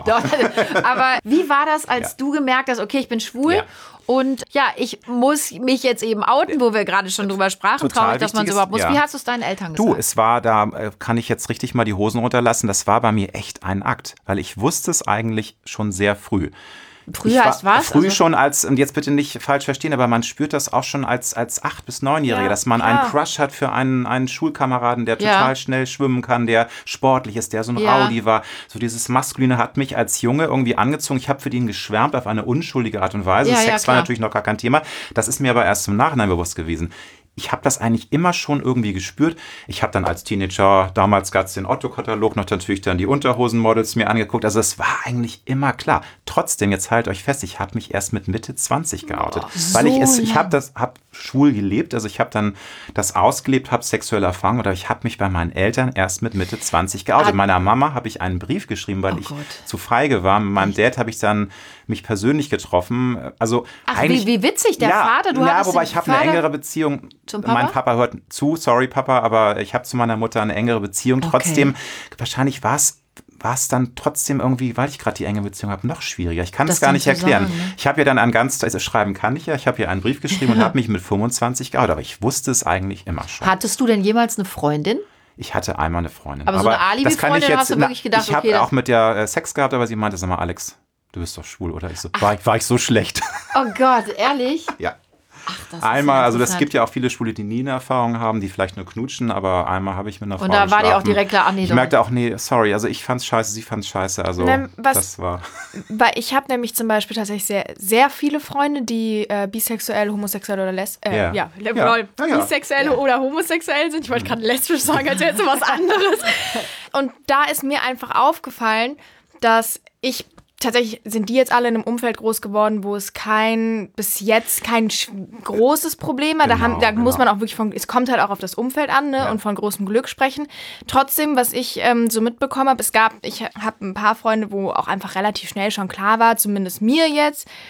Aber wie war das, als ja. du gemerkt hast, okay, ich bin schwul? Ja. Und ja, ich muss mich jetzt eben outen, wo wir gerade schon drüber sprachen. Total Traurig, dass man es überhaupt muss. Ja. Wie hast du es deinen Eltern gesagt? Du, es war, da kann ich jetzt richtig mal die Hosen runterlassen, das war bei mir echt ein Akt, weil ich wusste es eigentlich schon sehr früh. Früher als was? Früh also schon als, und jetzt bitte nicht falsch verstehen, aber man spürt das auch schon als, als acht- bis neunjährige, ja, dass man klar. einen Crush hat für einen, einen Schulkameraden, der total ja. schnell schwimmen kann, der sportlich ist, der so ein ja. Rowdy war. So dieses Maskuline hat mich als Junge irgendwie angezogen. Ich habe für den geschwärmt auf eine unschuldige Art und Weise. Ja, Sex ja, war natürlich noch gar kein Thema. Das ist mir aber erst im Nachhinein bewusst gewesen. Ich habe das eigentlich immer schon irgendwie gespürt. Ich habe dann als Teenager, damals gab es den Otto-Katalog, noch natürlich dann die Unterhosenmodels mir angeguckt. Also es war eigentlich immer klar. Trotzdem, jetzt halt euch fest, ich habe mich erst mit Mitte zwanzig geoutet. Oh, so weil ich es, ich habe das, habe schwul gelebt, also ich habe dann das ausgelebt, habe sexuelle Erfahrungen, oder ich habe mich bei meinen Eltern erst mit Mitte zwanzig geoutet. Ah. Meiner Mama habe ich einen Brief geschrieben, weil oh ich Gott. zu feige war. Mit meinem Dad habe ich dann mich persönlich getroffen. Also Ach, wie, wie witzig, der ja, Vater, du ja, hattest wobei ich habe eine engere Beziehung. Zum Papa? Mein Papa hört zu, sorry Papa, aber ich habe zu meiner Mutter eine engere Beziehung. Okay. Trotzdem, wahrscheinlich war es war es dann trotzdem irgendwie, weil ich gerade die enge Beziehung habe, noch schwieriger. Ich kann es gar nicht erklären. Sagen, ne? Ich habe ja dann ein ganz, also schreiben kann ich ja, ich habe ja einen Brief geschrieben und habe mich mit fünfundzwanzig geoutet, aber ich wusste es eigentlich immer schon. Hattest du denn jemals eine Freundin? Ich hatte einmal eine Freundin. Aber so eine Alibi-Freundin, hast du wirklich gedacht, ich okay. Ich habe auch mit der äh, Sex gehabt, aber sie meinte, sag mal, Alex, du bist doch schwul, oder? Ich so, war ich, war ich so schlecht? Oh Gott, ehrlich? Ja. Ach, das einmal, ist also das gibt ja auch viele Schwule, die nie eine Erfahrung haben, die vielleicht nur knutschen, aber einmal habe ich mit einer Frau Und da war geschlafen. die auch direkt klar, ach nee, ich doch. merkte auch, nee, sorry, also ich fand's scheiße, sie fand's scheiße, also ne, was, das war... Weil ich habe nämlich zum Beispiel tatsächlich sehr, sehr viele Freunde, die äh, bisexuell, homosexuell oder lesbisch, äh, yeah. ja, ja. ja. ja. bisexuell ja. oder homosexuell sind. Ich wollte gerade lesbisch sagen, als wäre es was anderes. Und da ist mir einfach aufgefallen, dass ich tatsächlich sind die jetzt alle in einem Umfeld groß geworden, wo es kein, bis jetzt kein großes Problem war. Genau, da haben, da genau. muss man auch wirklich von, es kommt halt auch auf das Umfeld an, ne, ja. und von großem Glück sprechen. Trotzdem, was ich ähm, so mitbekommen habe, es gab, ich habe ein paar Freunde, wo auch einfach relativ schnell schon klar war, zumindest mir jetzt,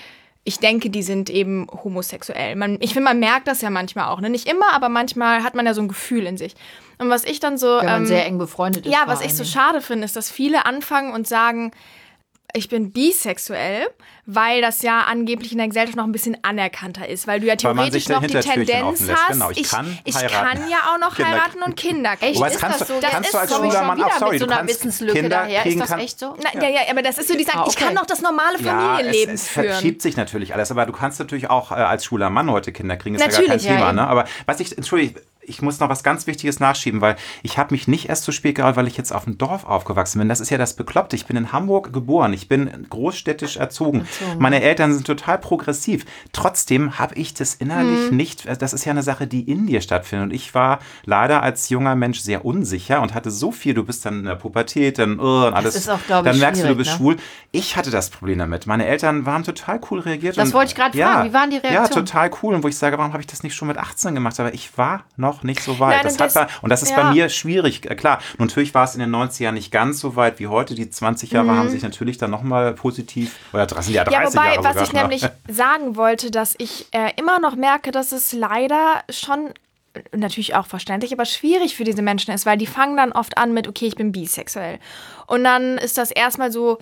ich denke, die sind eben homosexuell. Man, ich finde, man merkt das ja manchmal auch. Ne? Nicht immer, aber manchmal hat man ja so ein Gefühl in sich. Und was ich dann so... Wenn man ähm, sehr eng befreundet ist. Ja, was ich so schade finde, ist, dass viele anfangen und sagen, ich bin bisexuell, weil das ja angeblich in der Gesellschaft noch ein bisschen anerkannter ist, weil du ja theoretisch noch die Tendenz hast, genau, ich, kann, ich, ich kann ja auch noch Kinder, heiraten und Kinder kriegen. Echt, ist kannst das so? Du, Das kannst ist du als so schwuler Mann auch, sorry, mit so du einer kannst Wissenslücke Kinder daher. kriegen, Ist das kann, echt so? Na, ja. ja, aber das ist so, die sagen, ah, okay. ich kann noch das normale Familienleben ja, es, es führen. Es verschiebt sich natürlich alles, aber du kannst natürlich auch äh, als schwuler Mann heute Kinder kriegen, ist natürlich, ja gar kein Thema. Ja, ne? Aber was ich, entschuldige, ich muss noch was ganz Wichtiges nachschieben, weil ich habe mich nicht erst zu spät geoutet, weil ich jetzt auf dem Dorf aufgewachsen bin. Das ist ja das Bekloppte. Ich bin in Hamburg geboren. Ich bin großstädtisch erzogen. erzogen. Meine Eltern sind total progressiv. Trotzdem habe ich das innerlich hm. nicht, das ist ja eine Sache, die in dir stattfindet. Und ich war leider als junger Mensch sehr unsicher und hatte so viel, du bist dann in der Pubertät, dann uh, und alles. Das ist auch, glaube dann ich, merkst du, du bist ne? schwul. Ich hatte das Problem damit. Meine Eltern waren total cool reagiert. Das und, wollte ich gerade ja, fragen. Wie waren die Reaktionen? Ja, total cool. Und wo ich sage, warum habe ich das nicht schon mit achtzehn gemacht? Aber ich war noch nicht so weit. Nein, das und, hat das, bei, und das ist ja. bei mir schwierig. Klar, natürlich war es in den neunzigern nicht ganz so weit wie heute. Die zwanzig Jahre mhm. haben sich natürlich dann nochmal positiv, oder das sind ja dreißig ja, wobei, Jahre was sogar, ich nämlich ne? sagen wollte, dass ich äh, immer noch merke, dass es leider schon, natürlich auch verständlich, aber schwierig für diese Menschen ist, weil die fangen dann oft an mit, okay, ich bin bisexuell. Und dann ist das erstmal so,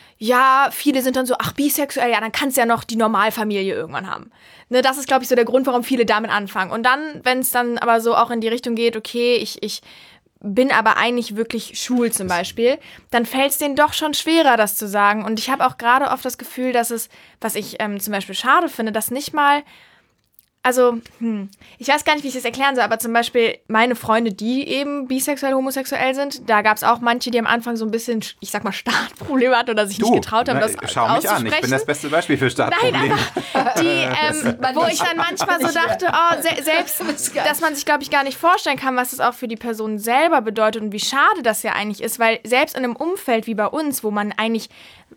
ja, viele sind dann so, ach, bisexuell, ja, dann kannst du ja noch die Normalfamilie irgendwann haben. Ne, das ist, glaube ich, so der Grund, warum viele damit anfangen. Und dann, wenn es dann aber so auch in die Richtung geht, okay, ich, ich bin aber eigentlich wirklich schwul zum Beispiel, dann fällt es denen doch schon schwerer, das zu sagen. Und ich habe auch gerade oft das Gefühl, dass es, was ich ähm, zum Beispiel schade finde, dass nicht mal... Also, hm, ich weiß gar nicht, wie ich das erklären soll, aber zum Beispiel meine Freunde, die eben bisexuell, homosexuell sind, da gab es auch manche, die am Anfang so ein bisschen, ich sag mal, Startprobleme hatten oder sich du, nicht getraut haben, na, das schau auszusprechen. mich an, ich bin das beste Beispiel für Startprobleme. Nein, aber die, ähm, wo ich dann manchmal so dachte, oh, se- selbst, dass man sich, glaube ich, gar nicht vorstellen kann, was das auch für die Person selber bedeutet und wie schade das ja eigentlich ist, weil selbst in einem Umfeld wie bei uns, wo man eigentlich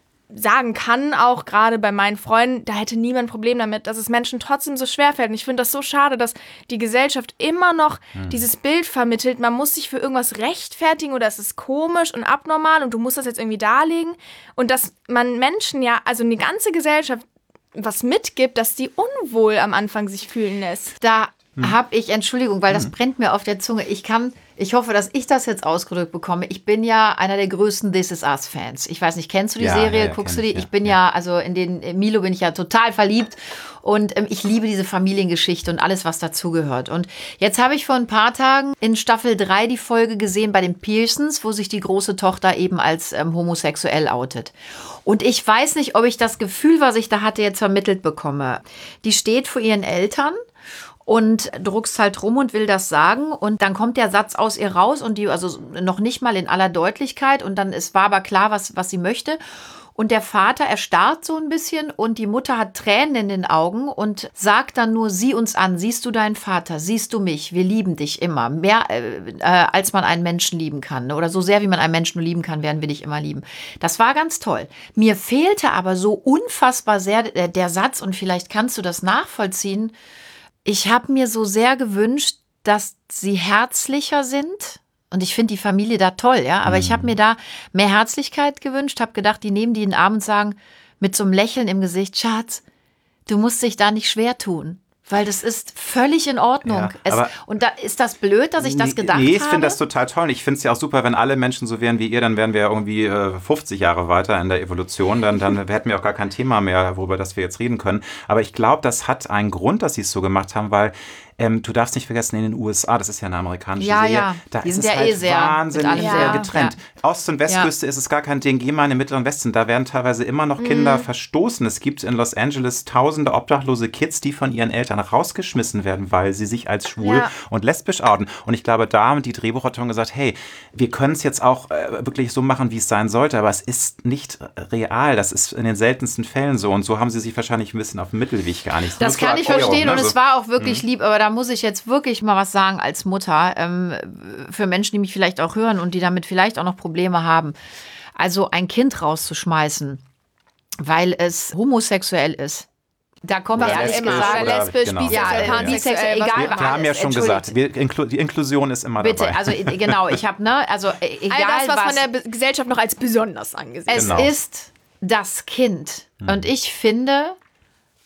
sagen kann, auch gerade bei meinen Freunden, da hätte niemand ein Problem damit, dass es Menschen trotzdem so schwerfällt. Und ich finde das so schade, dass die Gesellschaft immer noch hm. dieses Bild vermittelt, man muss sich für irgendwas rechtfertigen oder es ist komisch und abnormal und du musst das jetzt irgendwie darlegen. Und dass man Menschen ja, also eine ganze Gesellschaft was mitgibt, dass die unwohl am Anfang sich fühlen lässt. Da hm. habe ich, Entschuldigung, weil das hm. brennt mir auf der Zunge. Ich kann... Ich hoffe, dass ich das jetzt ausgedrückt bekomme. Ich bin ja einer der größten This Is Us-Fans. Ich weiß nicht, kennst du die ja, Serie? Ja, Guckst du die? Ich, ja. ich bin ja, ja, also in den in Milo bin ich ja total verliebt. Und ähm, ich liebe diese Familiengeschichte und alles, was dazugehört. Und jetzt habe ich vor ein paar Tagen in Staffel drei die Folge gesehen bei den Pearsons, wo sich die große Tochter eben als ähm, homosexuell outet. Und ich weiß nicht, ob ich das Gefühl, was ich da hatte, jetzt vermittelt bekomme. Die steht vor ihren Eltern und druckst halt rum und will das sagen. Und dann kommt der Satz aus ihr raus und die, also noch nicht mal in aller Deutlichkeit. Und dann ist, war aber klar, was, was sie möchte. Und der Vater erstarrt so ein bisschen und die Mutter hat Tränen in den Augen und sagt dann nur, sieh uns an, siehst du deinen Vater, siehst du mich, wir lieben dich immer. Mehr äh, als man einen Menschen lieben kann. Oder so sehr, wie man einen Menschen nur lieben kann, werden wir dich immer lieben. Das war ganz toll. Mir fehlte aber so unfassbar sehr der, der Satz, und vielleicht kannst du das nachvollziehen, ich habe mir so sehr gewünscht, dass sie herzlicher sind. Und ich finde die Familie da toll, ja. Aber mhm. ich habe mir da mehr Herzlichkeit gewünscht, habe gedacht, die nehmen die in den Arm und sagen mit so einem Lächeln im Gesicht, Schatz, du musst dich da nicht schwer tun. Weil das ist völlig in Ordnung. Ja, es, und da ist das blöd, dass ich das gedacht nee, habe? Nee, ich finde das total toll. Ich finde es ja auch super, wenn alle Menschen so wären wie ihr, dann wären wir ja irgendwie äh, fünfzig Jahre weiter in der Evolution. Dann, dann hätten wir auch gar kein Thema mehr, worüber das wir jetzt reden können. Aber ich glaube, das hat einen Grund, dass sie es so gemacht haben, weil ähm, du darfst nicht vergessen, in den U S A, das ist ja eine amerikanische ja, Serie, ja. da die ist sind es ja halt eh sehr wahnsinnig ja. getrennt. Ja. Ost- und Westküste ja. ist es gar kein Ding. Geh mal in den Mittleren Westen, da werden teilweise immer noch Kinder mhm. verstoßen. Es gibt in Los Angeles tausende obdachlose Kids, die von ihren Eltern rausgeschmissen werden, weil sie sich als schwul ja. und lesbisch outen. Und ich glaube, da haben die Drehbuchautoren gesagt, hey, wir können es jetzt auch äh, wirklich so machen, wie es sein sollte, aber es ist nicht real. Das ist in den seltensten Fällen so. Und so haben sie sich wahrscheinlich ein bisschen auf dem Mittelweg geeinigt. Das, das kann ich verstehen ne? und es war auch wirklich mhm. lieb, aber da muss ich jetzt wirklich mal was sagen als Mutter, ähm, für Menschen, die mich vielleicht auch hören und die damit vielleicht auch noch Probleme haben. Also ein Kind rauszuschmeißen, weil es homosexuell ist. Da kommen wir ehrlich gesagt, lesbisch, genau. bisexuell, ja, bisexuell, egal wir, wir haben ja schon gesagt, wir, inklu- die Inklusion ist immer Bitte, dabei. also genau, ich habe, ne, also egal all das, was, was von der Gesellschaft noch als besonders angesehen wird. Es genau. ist das Kind. Hm. Und ich finde,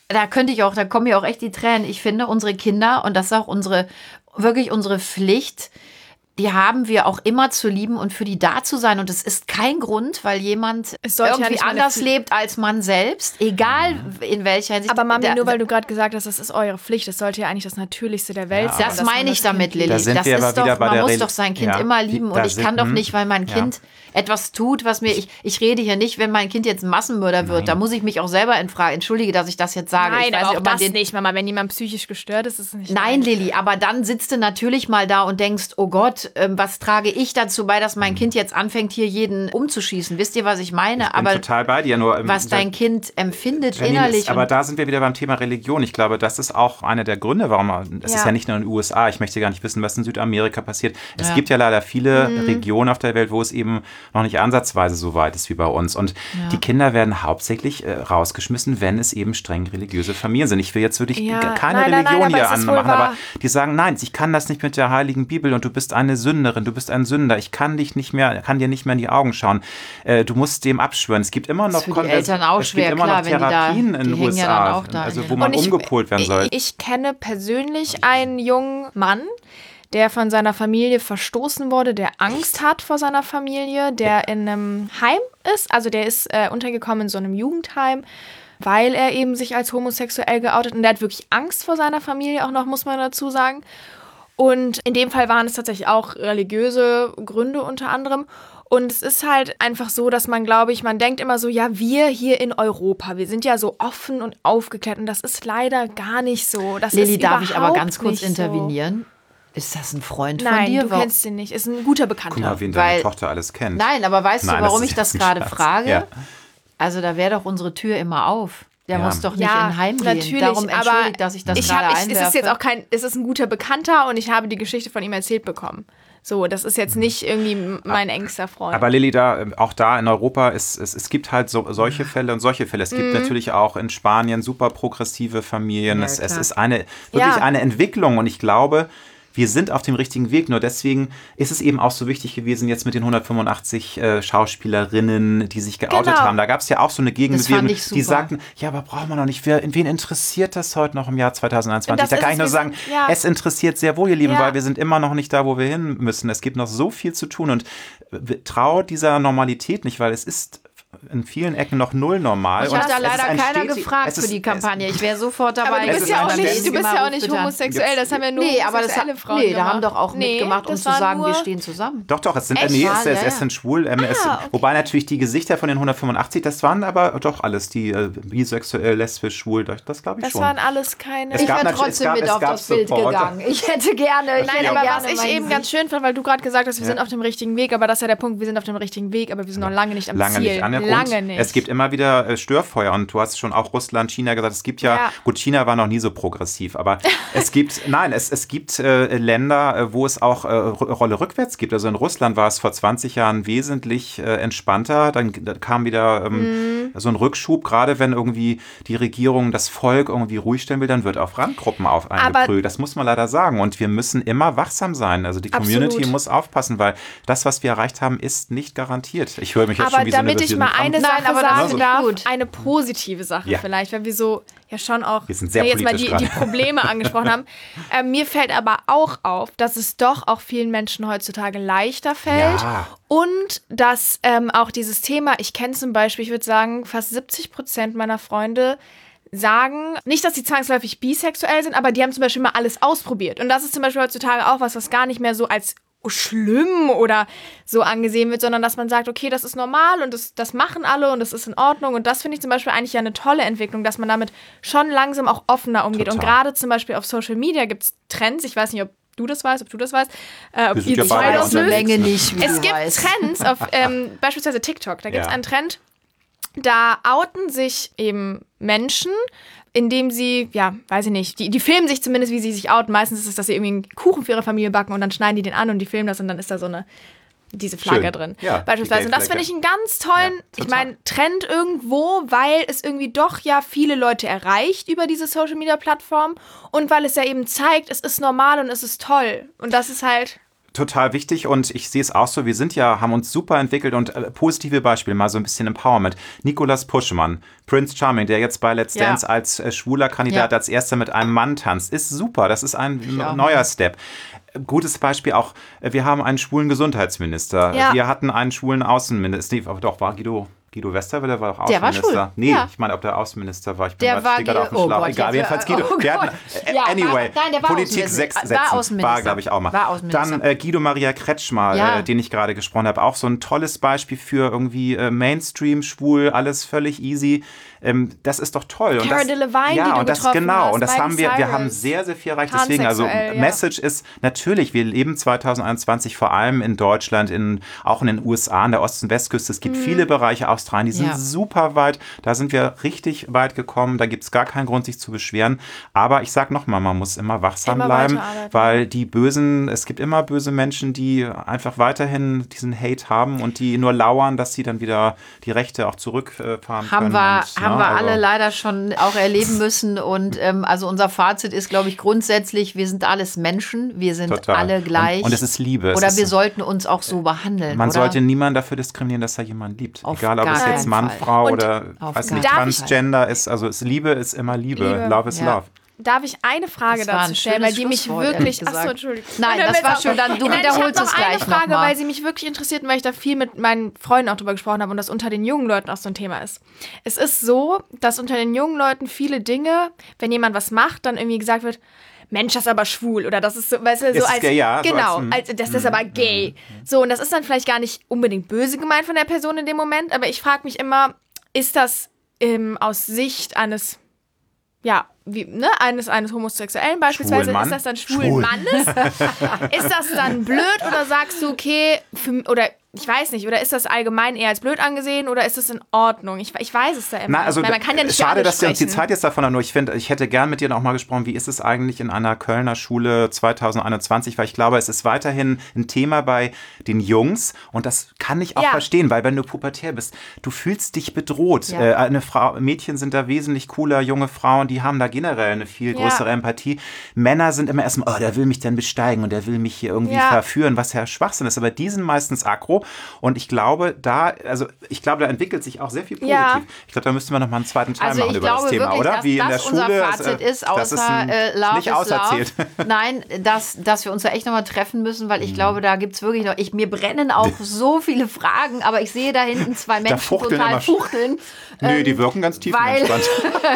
da könnte ich auch, da kommen mir auch echt die Tränen. Ich finde, unsere Kinder, und das ist auch unsere, wirklich unsere Pflicht, die haben wir auch immer zu lieben und für die da zu sein. Und es ist kein Grund, weil jemand irgendwie ja anders lebt als man selbst, egal in welcher Hinsicht. Aber Mami, nur weil du gerade gesagt hast, das ist eure Pflicht, das sollte ja eigentlich das Natürlichste der Welt ja, sein. Das meine ich damit, Lilly. Da sind das wir ist aber doch, wieder bei man der muss Re- doch sein Kind ja, immer lieben. die, und ich sind, kann doch hm, nicht, weil mein Kind ja. etwas tut, was mir, ich, ich rede hier nicht, wenn mein Kind jetzt ein Massenmörder wird, Nein. da muss ich mich auch selber entfragen. Entschuldige, dass ich das jetzt sage. Nein, ich weiß aber nicht, auch ob man das den, nicht, Mama. Wenn jemand psychisch gestört ist, ist es nicht. Nein, Lilly, aber dann sitzt du natürlich mal da und denkst, oh Gott, ähm, was trage ich dazu bei, dass mein Kind jetzt anfängt, hier jeden umzuschießen. Wisst ihr, was ich meine? Ich bin aber total bei dir. Nur, ähm, was dein Kind empfindet Janine, innerlich. Ist, aber da sind wir wieder beim Thema Religion. Ich glaube, das ist auch einer der Gründe, warum, es ja. ist ja nicht nur in den U S A, ich möchte gar nicht wissen, was in Südamerika passiert. Es ja. gibt ja leider viele mhm. Regionen auf der Welt, wo es eben noch nicht ansatzweise so weit ist wie bei uns. Und ja. die Kinder werden hauptsächlich äh, rausgeschmissen, wenn es eben streng religiöse Familien sind. Ich will jetzt wirklich ja. keine nein, Religion nein, nein, hier aber anmachen, aber die sagen, nein, ich kann das nicht mit der heiligen Bibel und du bist eine Sünderin, du bist ein Sünder, ich kann dich nicht mehr, kann dir nicht mehr in die Augen schauen. Äh, du musst dem abschwören. Es gibt immer noch das ist für die Eltern auch es schwer, gibt immer klar, noch wenn die da, Therapien die in den hängen U S A, ja dann auch da. also wo man ich, umgepolt werden soll. Ich, ich kenne persönlich einen jungen Mann, der von seiner Familie verstoßen wurde, der Angst hat vor seiner Familie, der in einem Heim ist, also der ist äh, untergekommen in so einem Jugendheim, weil er eben sich als homosexuell geoutet, und der hat wirklich Angst vor seiner Familie auch noch, muss man dazu sagen. Und in dem Fall waren es tatsächlich auch religiöse Gründe unter anderem. Und es ist halt einfach so, dass man, glaube ich, man denkt immer so, ja, wir hier in Europa, wir sind ja so offen und aufgeklärt. Und das ist leider gar nicht so. Das Lilly, ist darf ich aber ganz kurz nicht intervenieren? So. Ist das ein Freund von Nein, dir? du Warum? kennst ihn nicht. Ist ein guter Bekannter. Guck mal, wen Weil- deine Tochter alles kennt. Nein, aber weißt Nein, du, warum das ich ist das jetzt gerade ein Scherz. frage? Ja. Also da wäre doch unsere Tür immer auf. Der Ja. muss doch nicht Ja, in ein Heim gehen. natürlich, Darum aber entschuldigt, dass ich das ich gerade hab, ich, einwerfe. es ist jetzt auch kein, es ist ein guter Bekannter und ich habe die Geschichte von ihm erzählt bekommen. So, das ist jetzt nicht irgendwie mein engster Freund. Aber Lilly, da, auch da in Europa, ist, es, es gibt halt so, solche Fälle und solche Fälle. Es gibt Mhm. natürlich auch in Spanien super progressive Familien. Ja, es, es klar. ist eine, wirklich Ja. eine Entwicklung und ich glaube, wir sind auf dem richtigen Weg. Nur deswegen ist es eben auch so wichtig gewesen, jetzt mit den hundertfünfundachtzig äh, Schauspielerinnen, die sich geoutet Genau. haben. Da gab es ja auch so eine Gegenbewegung, fand ich super. die sagten, ja, aber braucht man noch nicht. Wer, wen interessiert das heute noch im Jahr zweitausendeinundzwanzig? Das Da ist kann es, ich nur wir sagen, sind- ja. es interessiert sehr wohl, ihr Lieben, Ja. weil wir sind immer noch nicht da, wo wir hin müssen. Es gibt noch so viel zu tun und traut dieser Normalität nicht, weil es ist in vielen Ecken noch null normal. Ich und habe da es ist leider ein keiner stetig- gefragt es für ist- die Kampagne. Ich wäre sofort dabei. aber du es bist ist ja ein auch nicht, du ständiges bist ja auch nicht Rufbitter. homosexuell, das haben ja nur Nee, aber das homosexuelle hat, Frauen nee, da gemacht. haben doch auch Nee, mitgemacht, um das zu war sagen, nur, wir stehen zusammen. Doch, doch, es sind, äh, Echt? nee, Ah, es, es, ja, es ja. sind schwul. Ähm, es, Ah, okay. Wobei natürlich die Gesichter von den hundertfünfundachtzig, das waren aber doch alles die äh, bisexuell, lesbisch, schwul, das, das glaube ich Das schon. waren alles keine... Es Ich gab wäre natürlich- es trotzdem gab- mit es auf gab das Bild Supporter. gegangen. Ich hätte gerne. Ich Nein, hätte aber gerne was ich mein eben ganz Gesicht. schön fand, weil du gerade gesagt hast, wir Ja. sind auf dem richtigen Weg, aber das ist ja der Punkt, wir sind auf dem richtigen Weg, aber wir sind noch lange nicht am Lange Ziel. nicht an. Lange und nicht. Es gibt immer wieder äh, Störfeuer und du hast schon auch Russland, China gesagt, es gibt ja, Ja. gut, China war noch nie so progressiv, aber es gibt, nein, es, es gibt äh, Länder, äh, wo es auch äh, Rolle rückwärts gibt. Also in Russland war es vor zwanzig Jahren wesentlich äh, entspannter, dann da kam wieder ähm, Mhm. so ein Rückschub, gerade wenn irgendwie die Regierung das Volk irgendwie ruhig stellen will, dann wird auf Randgruppen auf eingeprügelt. Das muss man leider sagen und wir müssen immer wachsam sein. Also die Community Absolut. muss aufpassen, weil das, was wir erreicht haben, ist nicht garantiert. Ich höre mich jetzt Aber schon wie so eine damit ich mal eine Nein, Sache aber das sagen finde ich darf, gut. eine positive Sache Ja. vielleicht, weil wir so ja schon auch Wir sind sehr wenn wir jetzt mal politisch die, die gerade. Probleme angesprochen haben. Äh, mir fällt aber auch auf, dass es doch auch vielen Menschen heutzutage leichter fällt Ja. und dass ähm, auch dieses Thema, ich kenne zum Beispiel, ich würde sagen, fast siebzig Prozent meiner Freunde sagen, nicht, dass sie zwangsläufig bisexuell sind, aber die haben zum Beispiel mal alles ausprobiert. Und das ist zum Beispiel heutzutage auch was, was gar nicht mehr so als schlimm oder so angesehen wird, sondern dass man sagt, okay, das ist normal und das, das machen alle und das ist in Ordnung. Und das finde ich zum Beispiel eigentlich ja eine tolle Entwicklung, dass man damit schon langsam auch offener umgeht. Total. Und gerade zum Beispiel auf Social Media gibt es Trends, ich weiß nicht, ob du das weißt, ob du das weißt, äh, ob Wir sind ihr ja das beide beide Weiß so unterwegs, Länge ne? nicht, wie es du gibt weißt. Trends auf ähm, beispielsweise TikTok. Da gibt es Ja. einen Trend, da outen sich eben Menschen, indem sie, ja, weiß ich nicht, die, die filmen sich zumindest, wie sie sich outen. Meistens ist es, dass sie irgendwie einen Kuchen für ihre Familie backen und dann schneiden die den an und die filmen das und dann ist da so eine diese Flagge Schön. drin. Ja, beispielsweise. die Und das finde ich einen ganz tollen, Ja, ich total. meine, Trend irgendwo, weil es irgendwie doch ja viele Leute erreicht über diese Social-Media-Plattform und weil es ja eben zeigt, es ist normal und es ist toll. Und das ist halt Total wichtig und ich sehe es auch so, wir sind ja, haben uns super entwickelt und äh, positive Beispiele, mal so ein bisschen Empowerment. Nicolas Puschmann, Prince Charming, der jetzt bei Let's Ja. Dance als äh, schwuler Kandidat Ja. als erster mit einem Mann tanzt, ist super, das ist ein Ich auch. neuer Step. Gutes Beispiel auch, äh, wir haben einen schwulen Gesundheitsminister, Ja. wir hatten einen schwulen Außenminister, nee, aber doch, war Guido... Guido Westerwelle war auch Der war Außenminister. schwul. Nee, Ja. ich meine, ob der Außenminister war. Ich bin Der grad- war stehe gerade auf dem Guido- oh Schlauch. Gott, Egal, jetzt- jedenfalls Guido. oh Wir hatten, Gott. äh, Ja, war- anyway, nein, der war Politik Außenminister. sechs War setzen. Außenminister. War, glaube ich, auch mal. War Außenminister. Dann äh, Guido Maria Kretschmer, Ja. äh, den ich gerade gesprochen habe. Auch so ein tolles Beispiel für irgendwie äh, Mainstream, schwul, alles völlig easy. Ähm, das ist doch toll. Und Cara das, Delevingne, ja, die du und das getroffen genau. hast, Und das Miley haben wir, wir Cyrus. haben sehr, sehr viel erreicht. Deswegen, also Pansexuell, ja. Message ist natürlich, wir leben zwanzig einundzwanzig vor allem in Deutschland, in, auch in den U S A, an der Ost- und Westküste. Es gibt viele Bereiche, Australien, die sind Ja. super weit. Da sind wir richtig weit gekommen. Da gibt es gar keinen Grund, sich zu beschweren. Aber ich sag nochmal, man muss immer wachsam Immer bleiben, weiterarbeiten. weil die bösen, es gibt immer böse Menschen, die einfach weiterhin diesen Hate haben und die nur lauern, dass sie dann wieder die Rechte auch zurückfahren Haben können. wir, und, haben ne, wir also- alle leider schon auch erleben müssen. Und ähm, also unser Fazit ist, glaube ich, grundsätzlich, wir sind alles Menschen, wir sind Total. alle gleich. Und, und es ist Liebe. Es Oder ist, wir sollten uns auch so behandeln. Man oder? sollte niemanden dafür diskriminieren, dass er jemanden liebt. Auf Egal, ob gar es jetzt keinen Mann, Fall. Frau Und oder auf weiß gar nicht, keinen Transgender ist. Also es, Liebe ist immer Liebe. Liebe. Love is Ja. love. Darf ich eine Frage Das war ein dazu stellen, weil schönes die mich Schlusswort, wirklich. ehrlich Achso, gesagt. Entschuldigung. Nein, Und dann das wird's war auch- schon, dann- du Nein, wiederholst ich hab es noch gleich eine Frage, noch mal. weil sie mich wirklich interessiert und weil ich da viel mit meinen Freunden auch drüber gesprochen habe und das unter den jungen Leuten auch so ein Thema ist. Es ist so, dass unter den jungen Leuten viele Dinge, wenn jemand was macht, dann irgendwie gesagt wird, Mensch, das ist aber schwul oder das ist so, weißt du, so Ist es als gay, ja, so genau, als, mm, als, das ist aber gay. So, und das ist dann vielleicht gar nicht unbedingt böse gemeint von der Person in dem Moment, aber ich frage mich immer, ist das ähm, aus Sicht eines ja, wie, ne, eines, eines Homosexuellen beispielsweise, Schwulen Mann. ist das dann schwulen Schwul. Mannes? Ist das dann blöd oder sagst du, okay, für, oder ich weiß nicht, oder ist das allgemein eher als blöd angesehen oder ist das in Ordnung? Ich, ich weiß es da immer. Na, also nicht. Weil man kann ja nicht für schade, alle dass wir uns die sprechen. Zeit jetzt davon haben. Nur ich finde, ich hätte gern mit dir noch mal gesprochen, wie ist es eigentlich in einer Kölner Schule zwanzig einundzwanzig, weil ich glaube, es ist weiterhin ein Thema bei den Jungs und das kann ich auch Ja. verstehen, weil wenn du pubertär bist, du fühlst dich bedroht. Ja. Äh, eine Frau, Mädchen sind da wesentlich cooler, junge Frauen, die haben da generell eine viel Ja. größere Empathie. Männer sind immer erstmal, oh, der will mich dann besteigen und der will mich hier irgendwie Ja. verführen, was ja Schwachsinn ist. Aber die sind meistens aggro und ich glaube, da, also ich glaube, da entwickelt sich auch sehr viel positiv. Ja. Ich glaube, da müssten wir noch mal einen zweiten Teil Also machen ich über glaube das Thema, wirklich, oder? dass Wie in der das unser Schule. Fazit äh, ist, das außer ist ein, äh, Love nicht is auserzählt. Love. Nein, dass, dass wir uns da echt nochmal treffen müssen, weil ich glaube, da gibt es wirklich noch, ich, mir brennen auch so viele Fragen, aber ich sehe da hinten zwei Menschen fuchteln total immer- fuchteln. Nö, die wirken ganz tiefenentspannt.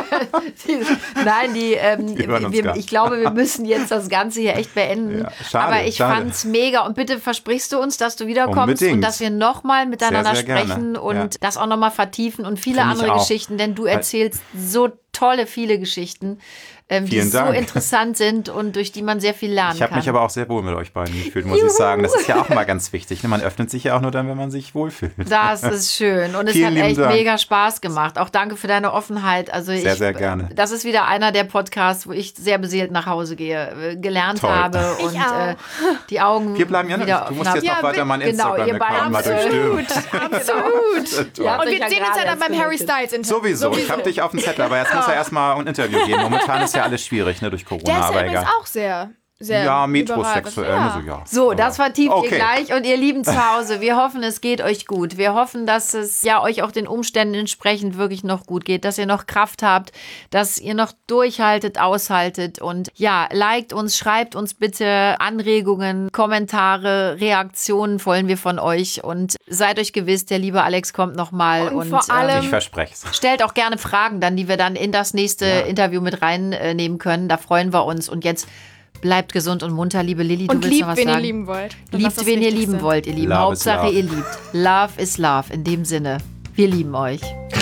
Die, nein, die, ähm, Die hören uns wir, gar nicht. ich glaube, wir müssen jetzt das Ganze hier echt beenden. Ja, schade, aber ich schade. fand's mega und bitte versprichst du uns, dass du wiederkommst Unbedingt. und dass wir nochmal miteinander Sehr, sehr gerne. sprechen und Ja. das auch nochmal vertiefen und viele Find ich andere auch. Geschichten, denn du erzählst so tolle, viele Geschichten, ähm, die Vielen so Dank. interessant sind und durch die man sehr viel lernen Ich habe kann. mich aber auch sehr wohl mit euch beiden gefühlt, muss ich sagen. Das ist ja auch mal ganz wichtig. ne? Man öffnet sich ja auch nur dann, wenn man sich wohlfühlt. Das ist schön und es Vielen hat lieben echt Dank. mega Spaß gemacht. Auch danke für deine Offenheit. Also Sehr, ich, sehr gerne. Das ist wieder einer der Podcasts, wo ich sehr beseelt nach Hause gehe, äh, gelernt Toll. habe Ich und auch. äh, die Augen Wir bleiben ja wieder nicht. Du musst offen jetzt habe. noch weiter meinen genau, ihr Instagram-Account beiden mal durchstöbern. Absolut, absolut. Ihr habt Und euch wir ja sehen uns ja gerade dann beim erst Harry connected. Styles Interview. Sowieso. Ich habe dich auf dem Zettel, aber jetzt muss er erstmal ein Interview geben. Momentan ist ja alles schwierig, ne, durch Corona, Der ist ja aber übrigens egal. auch sehr, sehr Ja, liberal, metrosexuell, was- ne, so ja. So, das vertieft ihr Okay. gleich und ihr Lieben zu Hause, wir hoffen, es geht euch gut. Wir hoffen, dass es ja euch auch den Umständen entsprechend wirklich noch gut geht, dass ihr noch Kraft habt, dass ihr noch durchhaltet, aushaltet und ja, liked uns, schreibt uns bitte Anregungen, Kommentare, Reaktionen wollen wir von euch und seid euch gewiss, der liebe Alex kommt nochmal Und und, vor allem- Ich verspreche es. stellt auch gerne Fragen dann, die wir dann in das nächste Ja. Interview mit reinnehmen können. Da freuen wir uns und jetzt bleibt gesund und munter, liebe Lilly, du Und willst noch liebt, was wen ihr sagen? lieben wollt. Und das ist Liebt, das wen ihr Wichtigste. lieben wollt, ihr Lieben. Love is Hauptsache, love. ihr liebt. Love is love. In dem Sinne, wir lieben euch.